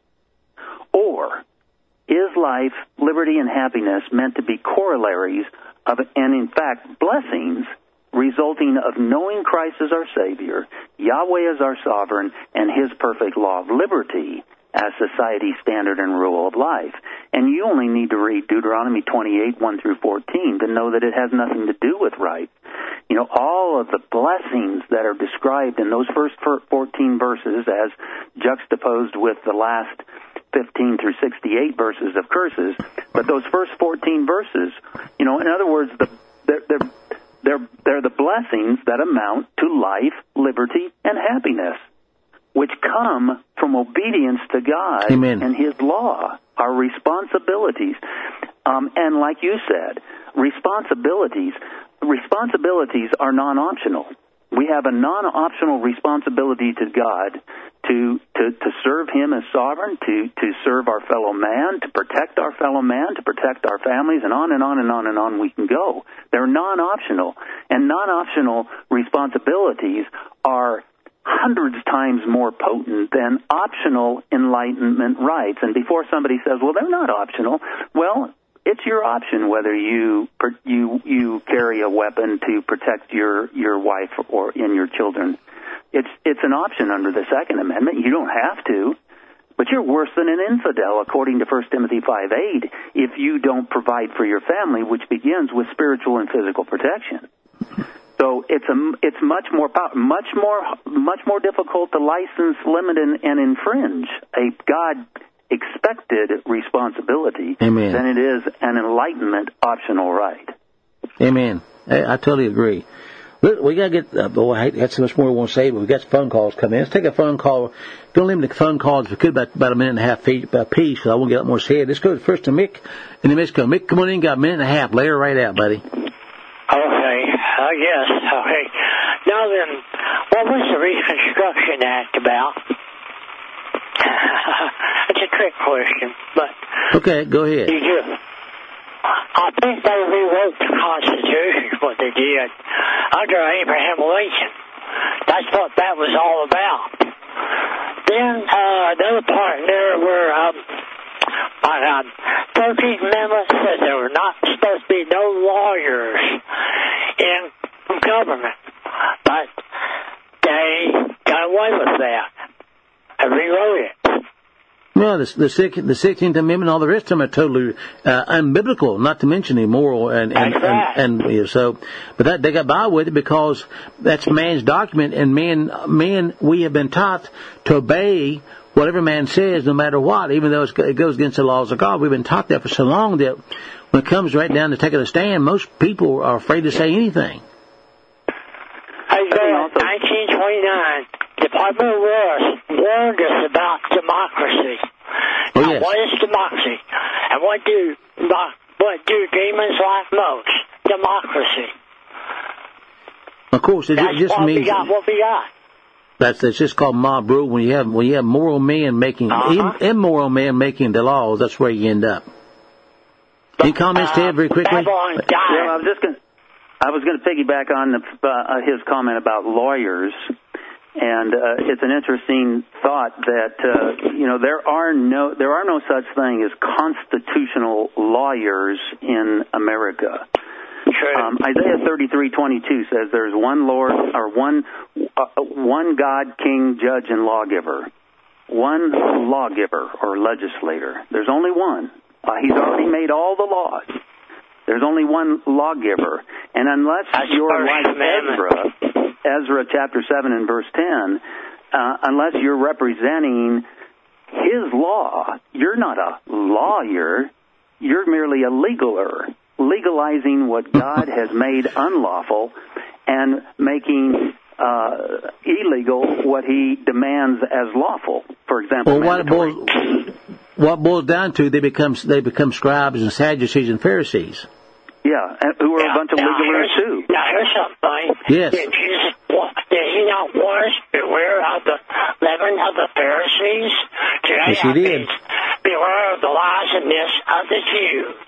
Or is life, liberty, and happiness meant to be corollaries of, and in fact, blessings resulting of knowing Christ as our Savior, Yahweh as our sovereign, and His perfect law of liberty as society's standard and rule of life? And you only need to read Deuteronomy twenty-eight, one through fourteen to know that it has nothing to do with right. You know, all of the blessings that are described in those first fourteen verses as juxtaposed with the last fifteen through sixty-eight verses of curses, but those first fourteen verses, you know, in other words, the, they're, they're, they're, they're the blessings that amount to life, liberty, and happiness, which come from obedience to God Amen. And His law, our responsibilities. Um, and like you said, responsibilities, responsibilities are non-optional. We have a non-optional responsibility to God to, to, to serve Him as sovereign, to, to serve our fellow man, to protect our fellow man, to protect our families, and on and on and on and on we can go. They're non-optional. And non-optional responsibilities are hundreds times more potent than optional enlightenment rights. And before somebody says, well, they're not optional, well, it's your option whether you you you carry a weapon to protect your, your wife or in your children. It's it's an option under the Second Amendment. You don't have to, but you're worse than an infidel, according to First Timothy five eight, if you don't provide for your family, which begins with spiritual and physical protection. So it's a it's much more much more much more difficult to license, limit, and, and infringe a God expected responsibility Amen. Than it is an enlightenment optional right. Amen. I, I totally agree. Look, we got to get, uh, boy, I got so much more we want to say, but we've got some phone calls coming in. Let's take a phone call. Don't limit the phone calls if we could, about, about a minute and a half a piece, so I won't get up more said. Let's go first to Mick in New Mexico. Mick, come on in, got a minute and a half. Lay her right out, buddy. Okay, uh, yes, okay. Now then, what was the Reconstruction Act about? It's a trick question, but... Okay, go ahead. You do. I think they rewrote the Constitution, what they did, under Abraham Lincoln. That's what that was all about. Then, uh, the other part there were, um, um, thirteenth Amendment said there were not supposed to be no lawyers in government, but they got away with that. I rewrote it. Well, the, the, the sixteenth Amendment and all the rest of them are totally uh, unbiblical, not to mention immoral. And, and, that's right. and, and you know, so, but that, they got by with it because that's man's document, and man, man, we have been taught to obey whatever man says, no matter what, even though it goes against the laws of God. We've been taught that for so long that when it comes right down to taking a stand, most people are afraid to say anything. Isaiah nineteen twenty-nine, Department of War warned us about democracy. Oh, now, yes. what is democracy? And what do what do demons like most? Democracy. Of course, it That's just what means we got, what we got. that's it's just called mob rule. When you have when you have moral men making Uh-huh. im- immoral men making the laws, that's where you end up. Any comments, uh, Ted, very quickly? Babylon died. Yeah, I was just going. I was going to piggyback on the, uh, his comment about lawyers, and uh, it's an interesting thought that uh, you know there are no there are no such thing as constitutional lawyers in America. Um, Isaiah thirty-three twenty-two says there's one Lord or one uh, one God, King, Judge, and Lawgiver. One lawgiver or legislator. There's only one. Uh, he's already made all the laws. There's only one lawgiver. And unless That's you're first like commandment. Ezra, Ezra chapter seven and verse ten, uh, unless you're representing his law, you're not a lawyer. You're merely a legaler, legalizing what God has made unlawful and making uh, illegal what he demands as lawful. For example, Well, what it mandatory. boils, what it boils down to, they become they become scribes and Sadducees and Pharisees. Yeah, and who are Now- a bunch of now legalers here's- too. Now here's something funny. Yes. Did Jesus, did he not warn us, beware of the leaven of the Pharisees? Today Yes, he I did. mean, beware of the lies and myths of the Jews.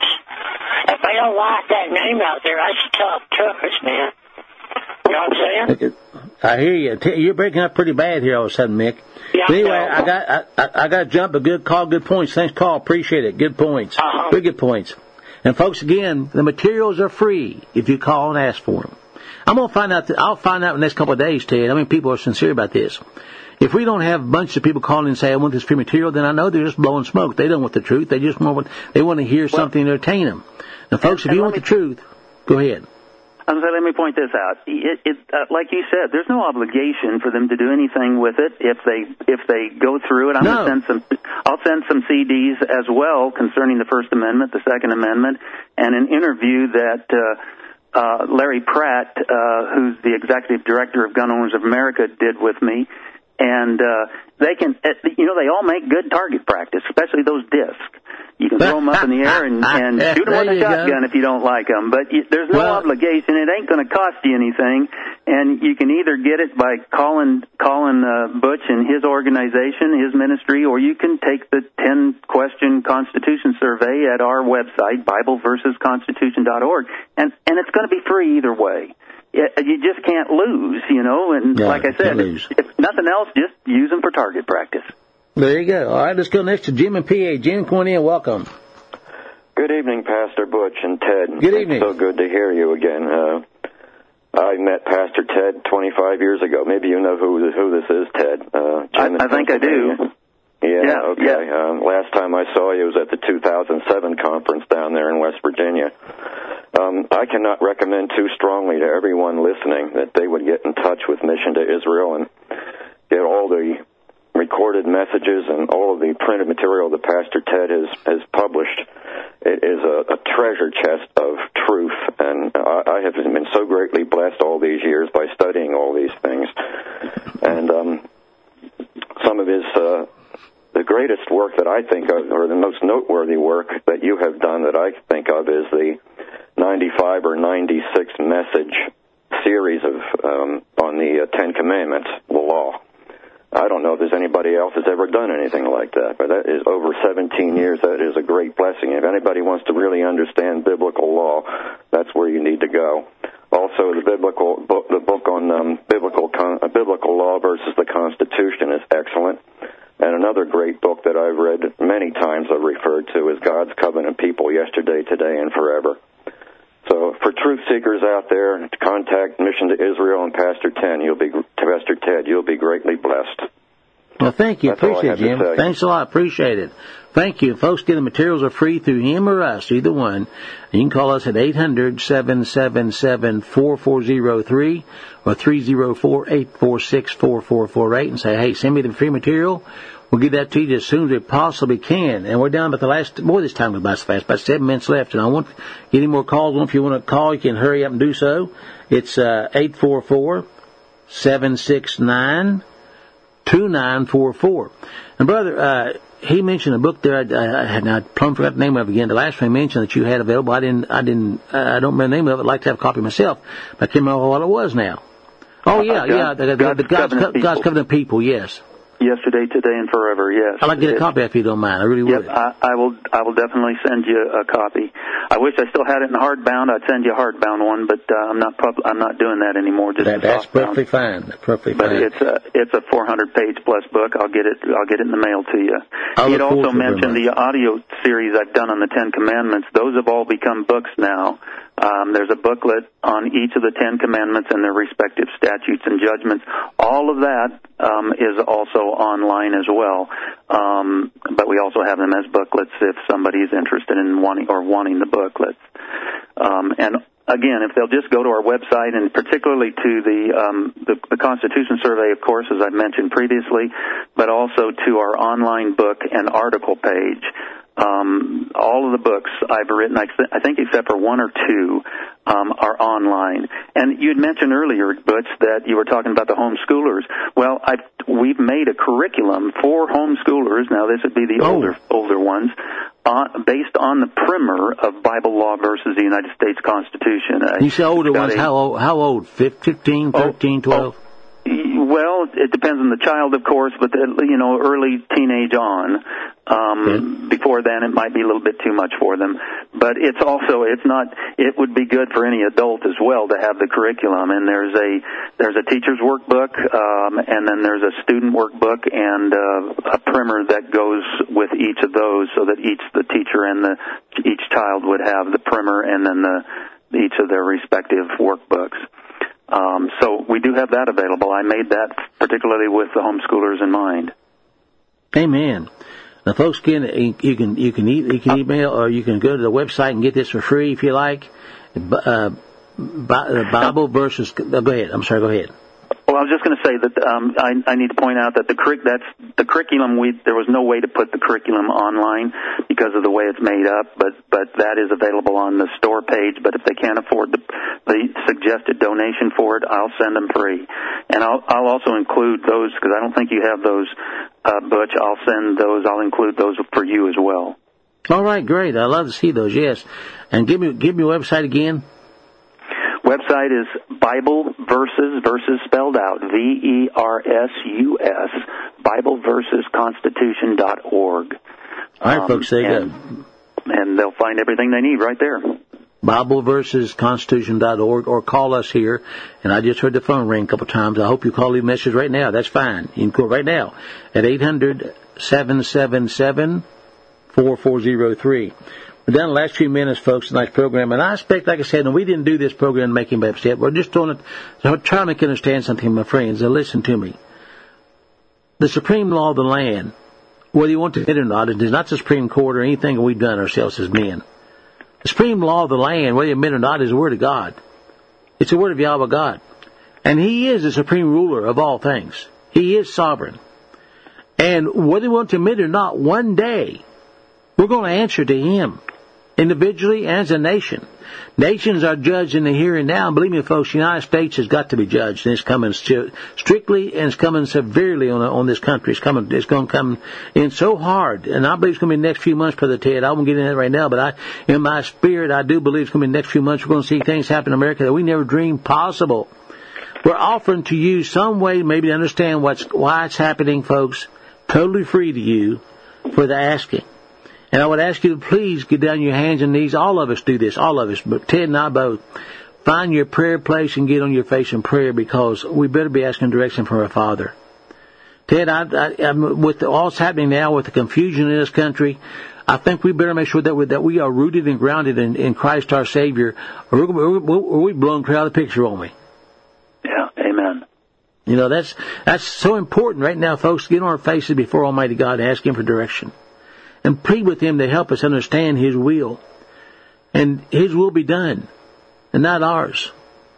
If they don't like that name out there, that's tough truckers, man. You know what I'm saying? I hear you. T- You're breaking up pretty bad here all of a sudden, Mick. Yeah, But anyway, no. I got I, I, I got to jump. A good call, good points. Thanks, Carl. Appreciate it. Good points. Uh-huh. Very good points. And folks, again, the materials are free if you call and ask for them. I'm gonna find out. Th- I'll find out in the next couple of days, Ted. I mean, people are sincere about this. If we don't have a bunch of people calling and say, "I want this free material," then I know they're just blowing smoke. They don't want the truth. They just want they want to hear something to entertain them. Now, folks, if and you let want me- the truth, go ahead. I'm sorry, let me point this out. It, it, uh, like you said, there's no obligation for them to do anything with it if they if they go through it. I'm No. going to send some. I'll send some C Ds as well concerning the First Amendment, the Second Amendment, and an interview that uh, uh, Larry Pratt, uh, who's the executive director of Gun Owners of America, did with me. And uh, they can, you know, they all make good target practice, especially those discs. You can throw them up in the air and, and shoot them with There a you go. shotgun if you don't like them. But you, there's no Well- obligation. It ain't going to cost you anything. And you can either get it by calling calling uh, Butch and his organization, his ministry, or you can take the ten-question Constitution survey at our website, Bible versus Constitution dot org. And, and it's going to be free either way. It, you just can't lose, you know. And No, like I said, can't lose. if nothing else, just use them for target practice. There you go. All right, let's go next to Jim and P A. Jim, come on in. Welcome. Good evening, Pastor Butch and Ted. Good evening. It's so good to hear you again. Uh, I met Pastor Ted twenty-five years ago. Maybe you know who who this is, Ted. Uh, I, Jim in I think I do. Pennsylvania. Yeah, Yeah, okay. yeah. Um, last time I saw you was at the two thousand seven conference down there in West Virginia. Um, I cannot recommend too strongly to everyone listening that they would get in touch with Mission to Israel and get all the recorded messages and all of the printed material that Pastor Ted has, has published. It is a, a treasure chest of truth, and I, I have been so greatly blessed all these years by studying all these things. And um, some of his, uh, the greatest work that I think of, or the most noteworthy work that you have done that I think of, is the ninety-five or ninety-six message series of um, on the uh, Ten Commandments, the law. I don't know if there's anybody else that's ever done anything like that, but that is over seventeen years. That is a great blessing. If anybody wants to really understand biblical law, that's where you need to go. Also, the biblical book, the book on um, biblical con, uh, biblical law versus the Constitution is excellent. And another great book that I've read many times, I've referred to, is God's Covenant People, Yesterday, Today, and Forever. So, for truth seekers out there, contact Mission to Israel and Pastor Ted. You'll be Pastor Ted. You'll be greatly blessed. Well, thank you. That's all I Appreciate it, have to Jim. say. Thanks a lot. Appreciate it. Thank you. Folks, again, the materials are free through him or us, either one. You can call us at eight hundred, seven seven seven, four four zero three or three oh four, eight four six, four four four eight and say, hey, send me the free material. We'll get that to you as soon as we possibly can. And we're down to the last, boy, this time goes by so fast, about seven minutes left. And I want to get any more calls on. If you want to call, you can hurry up and do so. It's uh, eight four four, seven six nine, two nine four four. And, brother, uh, he mentioned a book there. I, I had not plumb forgot the name of it again. The last one he mentioned that you had available, I didn't, I didn't, uh, I don't remember the name of it. I'd like to have a copy myself, but I can't remember what it was now. Oh yeah, uh, God, yeah, the, the, God's, the God's, Covenant Co- God's Covenant People. Yes. Yesterday, today, and forever. Yes. I'd like to get a copy if you don't mind. I really would. Yep, I, I will. I will definitely send you a copy. I wish I still had it in hardbound. I'd send you a hardbound one, but uh, I'm not. Pub- I'm not doing that anymore. Just that, that's perfectly fine. That's perfectly but fine. But it's a it's a four hundred page plus book. I'll get it. I'll get it in the mail to you. I'll You'd also to mentioned the audio series I've done on the Ten Commandments. Those have all become books now. Um, there's a booklet on each of the Ten Commandments and their respective statutes and judgments. All of that um, is also online as well. Um, but we also have them as booklets if somebody is interested in wanting or wanting the booklets. Um, and again, if they'll just go to our website, and particularly to the, um, the the Constitution Survey, of course, as I mentioned previously, but also to our online book and article page. Um, all of the books I've written, I, th- I think except for one or two, um, are online. And you had mentioned earlier, Butch, that you were talking about the homeschoolers. Well, I've, we've made a curriculum for homeschoolers. Now, this would be the oh. older older ones, uh, based on the primer of Bible Law versus the United States Constitution. Uh, you say older ones? A, how old? How old? fifteen, thirteen, twelve? Oh, well, it depends on the child, of course, but, the, you know, early teenage on. Um, okay. Before then, it might be a little bit too much for them. But it's also, it's not, it would be good for any adult as well to have the curriculum. And there's a, there's a teacher's workbook, um, and then there's a student workbook and uh, a primer that goes with each of those so that each, the teacher and the, each child would have the primer and then the, each of their respective workbooks. Um, so we do have that available. I made that particularly with the homeschoolers in mind. Amen. Now, folks, can you can you can you can email or you can go to the website and get this for free if you like. Uh, Bible versus. Oh, go ahead. I'm sorry. Go ahead. Well, I was just going to say that um, I, I need to point out that the curric- that's the curriculum. We there was no way to put the curriculum online because of the way it's made up, but but that is available on the store page. But if they can't afford the, the suggested donation for it, I'll send them free, and I'll I'll also include those because I don't think you have those, uh, Butch. I'll send those. I'll include those for you as well. All right, great. I love to see those. Yes, and give me give me your website again. Website is Bible Verses, verses spelled out, V E R S U S, Bible Versus Constitution dot org. All right, um, folks, there you and, go. And they'll find everything they need right there. Bible Versus Constitution dot org, or call us here. And I just heard the phone ring a couple times. I hope you call, leave a message right now. That's fine. You can call right now at eight hundred, seven seven seven, four four zero three. We're down the last few minutes, folks, tonight's program. And I expect, like I said, and we didn't do this program to make anybody upset. We're just doing it to try to make you understand something, my friends. Now, listen to me. The supreme law of the land, whether you want to admit it or not, it is not the Supreme Court or anything we've done ourselves as men. The supreme law of the land, whether you admit it or not, is the Word of God. It's the Word of Yahweh God. And He is the supreme ruler of all things. He is sovereign. And whether you want to admit it or not, one day, we're going to answer to Him. Individually and as a nation. Nations are judged in the here and now. And believe me, folks, the United States has got to be judged. And it's coming strictly and it's coming severely on on this country. It's coming. It's going to come in so hard. And I believe it's going to be the next few months, Brother Ted. I won't get into that right now, but I, in my spirit, I do believe it's going to be the next few months. We're going to see things happen in America that we never dreamed possible. We're offering to you some way maybe to understand what's why it's happening, folks. Totally free to you for the asking. And I would ask you to please get down on your hands and knees. All of us do this, all of us, but Ted and I both. Find your prayer place and get on your face in prayer because we better be asking direction from our Father. Ted, I, I, I'm, with all that's happening now, with the confusion in this country, I think we better make sure that we, that we are rooted and grounded in, in Christ our Savior, or we're, we're, we're blown clear out of the picture, won't we? Yeah, amen. You know, that's that's so important right now, folks, to get on our faces before Almighty God and ask Him for direction. And plead with Him to help us understand His will. And His will be done, and not ours.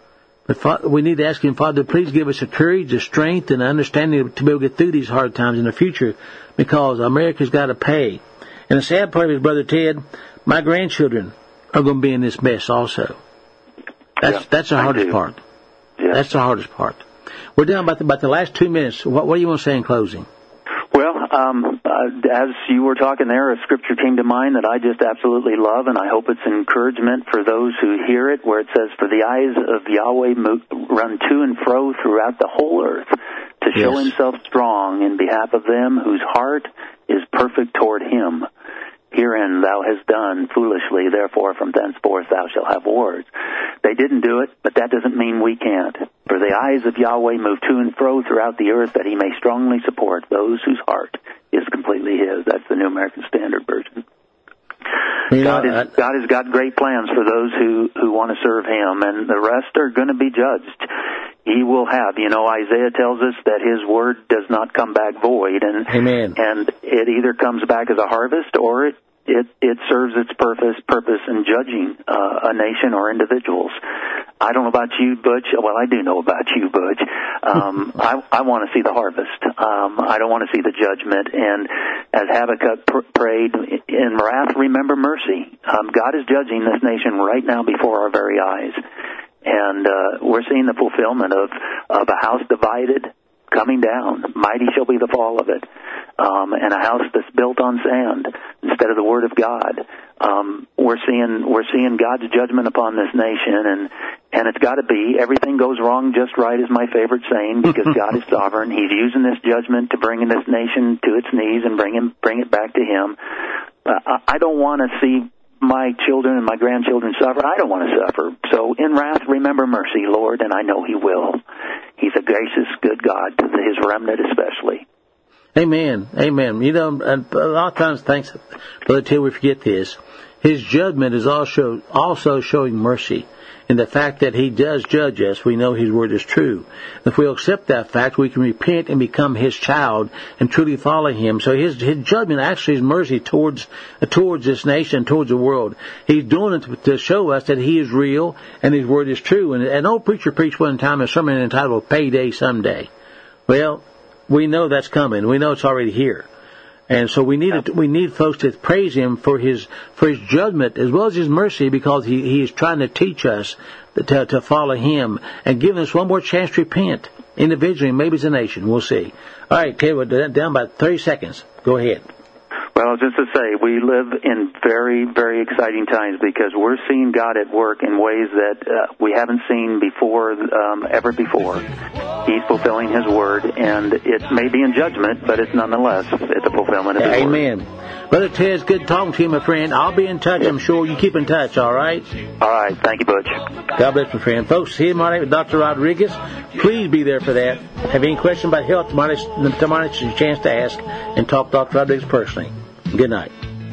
But Father, we need to ask Him, Father, please give us the courage, the strength, and the understanding to be able to get through these hard times in the future, because America's got to pay. And the sad part is, Brother Ted, my grandchildren are going to be in this mess also. That's yeah, that's the hardest do. part. Yeah. That's the hardest part. We're down about the, about the last two minutes. What, what do you want to say in closing? Well, um, uh, as you were talking there, a scripture came to mind that I just absolutely love, and I hope it's an encouragement for those who hear it, where it says, "For the eyes of Yahweh move, run to and fro throughout the whole earth, to show yes. Himself strong in behalf of them whose heart is perfect toward Him. Herein thou hast done foolishly, therefore from thenceforth thou shalt have wars." They didn't do it, but that doesn't mean we can't. For the eyes of Yahweh move to and fro throughout the earth, that He may strongly support those whose heart is completely His. That's the New American Standard Version. You God, know, is, God has got great plans for those who, who want to serve Him, and the rest are going to be judged. He will have, you know, Isaiah tells us that His word does not come back void, and Amen. and it either comes back as a harvest or it it, it serves its purpose purpose in judging uh, a nation or individuals. I don't know about you, Butch. Well, I do know about you, Butch. Um, I, I want to see the harvest. Um, I don't want to see the judgment. And as Habakkuk pr- prayed, in wrath, remember mercy. Um, God is judging this nation right now before our very eyes. And uh, we're seeing the fulfillment of, of a house divided coming down. Mighty shall be the fall of it. Um, and a house that's built on sand instead of the Word of God. Um, we're seeing we're seeing God's judgment upon this nation, and and it's got to be. Everything goes wrong just right is my favorite saying, because God is sovereign. He's using this judgment to bring in this nation to its knees and bring him bring it back to Him. Uh, I don't want to see my children and my grandchildren suffer. I don't want to suffer. So in wrath, remember mercy, Lord, and I know He will. He's a gracious, good God to His remnant especially. Amen. Amen. You know, and a lot of times, thanks, Brother Till, we forget this. His judgment is also also showing mercy. In the fact that He does judge us, we know His word is true. If we'll accept that fact, we can repent and become His child and truly follow Him. So His His judgment actually is mercy towards towards this nation, towards the world. He's doing it to, to show us that He is real and His word is true. And an old preacher preached one time a sermon entitled "Payday Someday." Well, we know that's coming. We know it's already here. And so we need to, we need folks to praise Him for His for His judgment as well as His mercy, because He He is trying to teach us to to follow Him and giving us one more chance to repent individually, maybe as a nation. We'll see. All right, Ted, we're down by thirty seconds. Go ahead. Well, just to say, we live in very, very exciting times, because we're seeing God at work in ways that uh, we haven't seen before, um, ever before. He's fulfilling His word, and it may be in judgment, but it's nonetheless, it's a fulfillment of His Amen. word. Amen. Brother Ted, it's good talking to you, my friend. I'll be in touch, I'm sure. You keep in touch, all right? All right. Thank you, Butch. God bless, my friend. Folks, here, my name is Doctor Rodriguez. Please be there for that. Have any question about health, tomorrow is a chance to ask and talk to Doctor Rodriguez personally. Good night.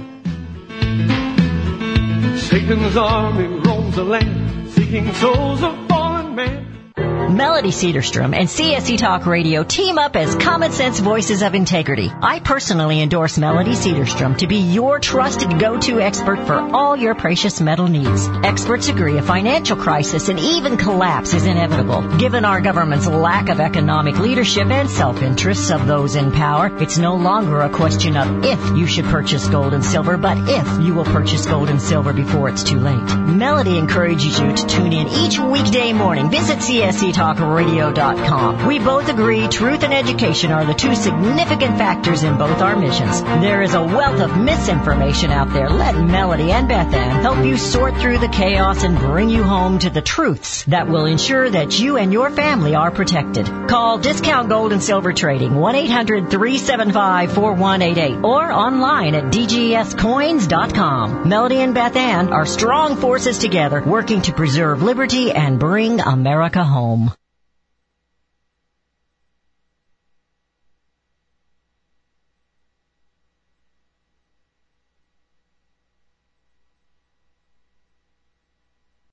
Satan's army roams the land, seeking souls of fallen man. Melody Cedarstrom and C S C Talk Radio team up as common sense voices of integrity. I personally endorse Melody Cedarstrom to be your trusted go-to expert for all your precious metal needs. Experts agree a financial crisis and even collapse is inevitable. Given our government's lack of economic leadership and self-interests of those in power, it's no longer a question of if you should purchase gold and silver, but if you will purchase gold and silver before it's too late. Melody encourages you to tune in each weekday morning. Visit C S C talk radio dot com. We both agree truth and education are the two significant factors in both our missions. There is a wealth of misinformation out there. Let Melody and Beth Ann help you sort through the chaos and bring you home to the truths that will ensure that you and your family are protected. Call Discount Gold and Silver Trading, one eight hundred three seven five four one eight eight, or online at d g s coins dot com. Melody and Beth Ann are strong forces together, working to preserve liberty and bring America home.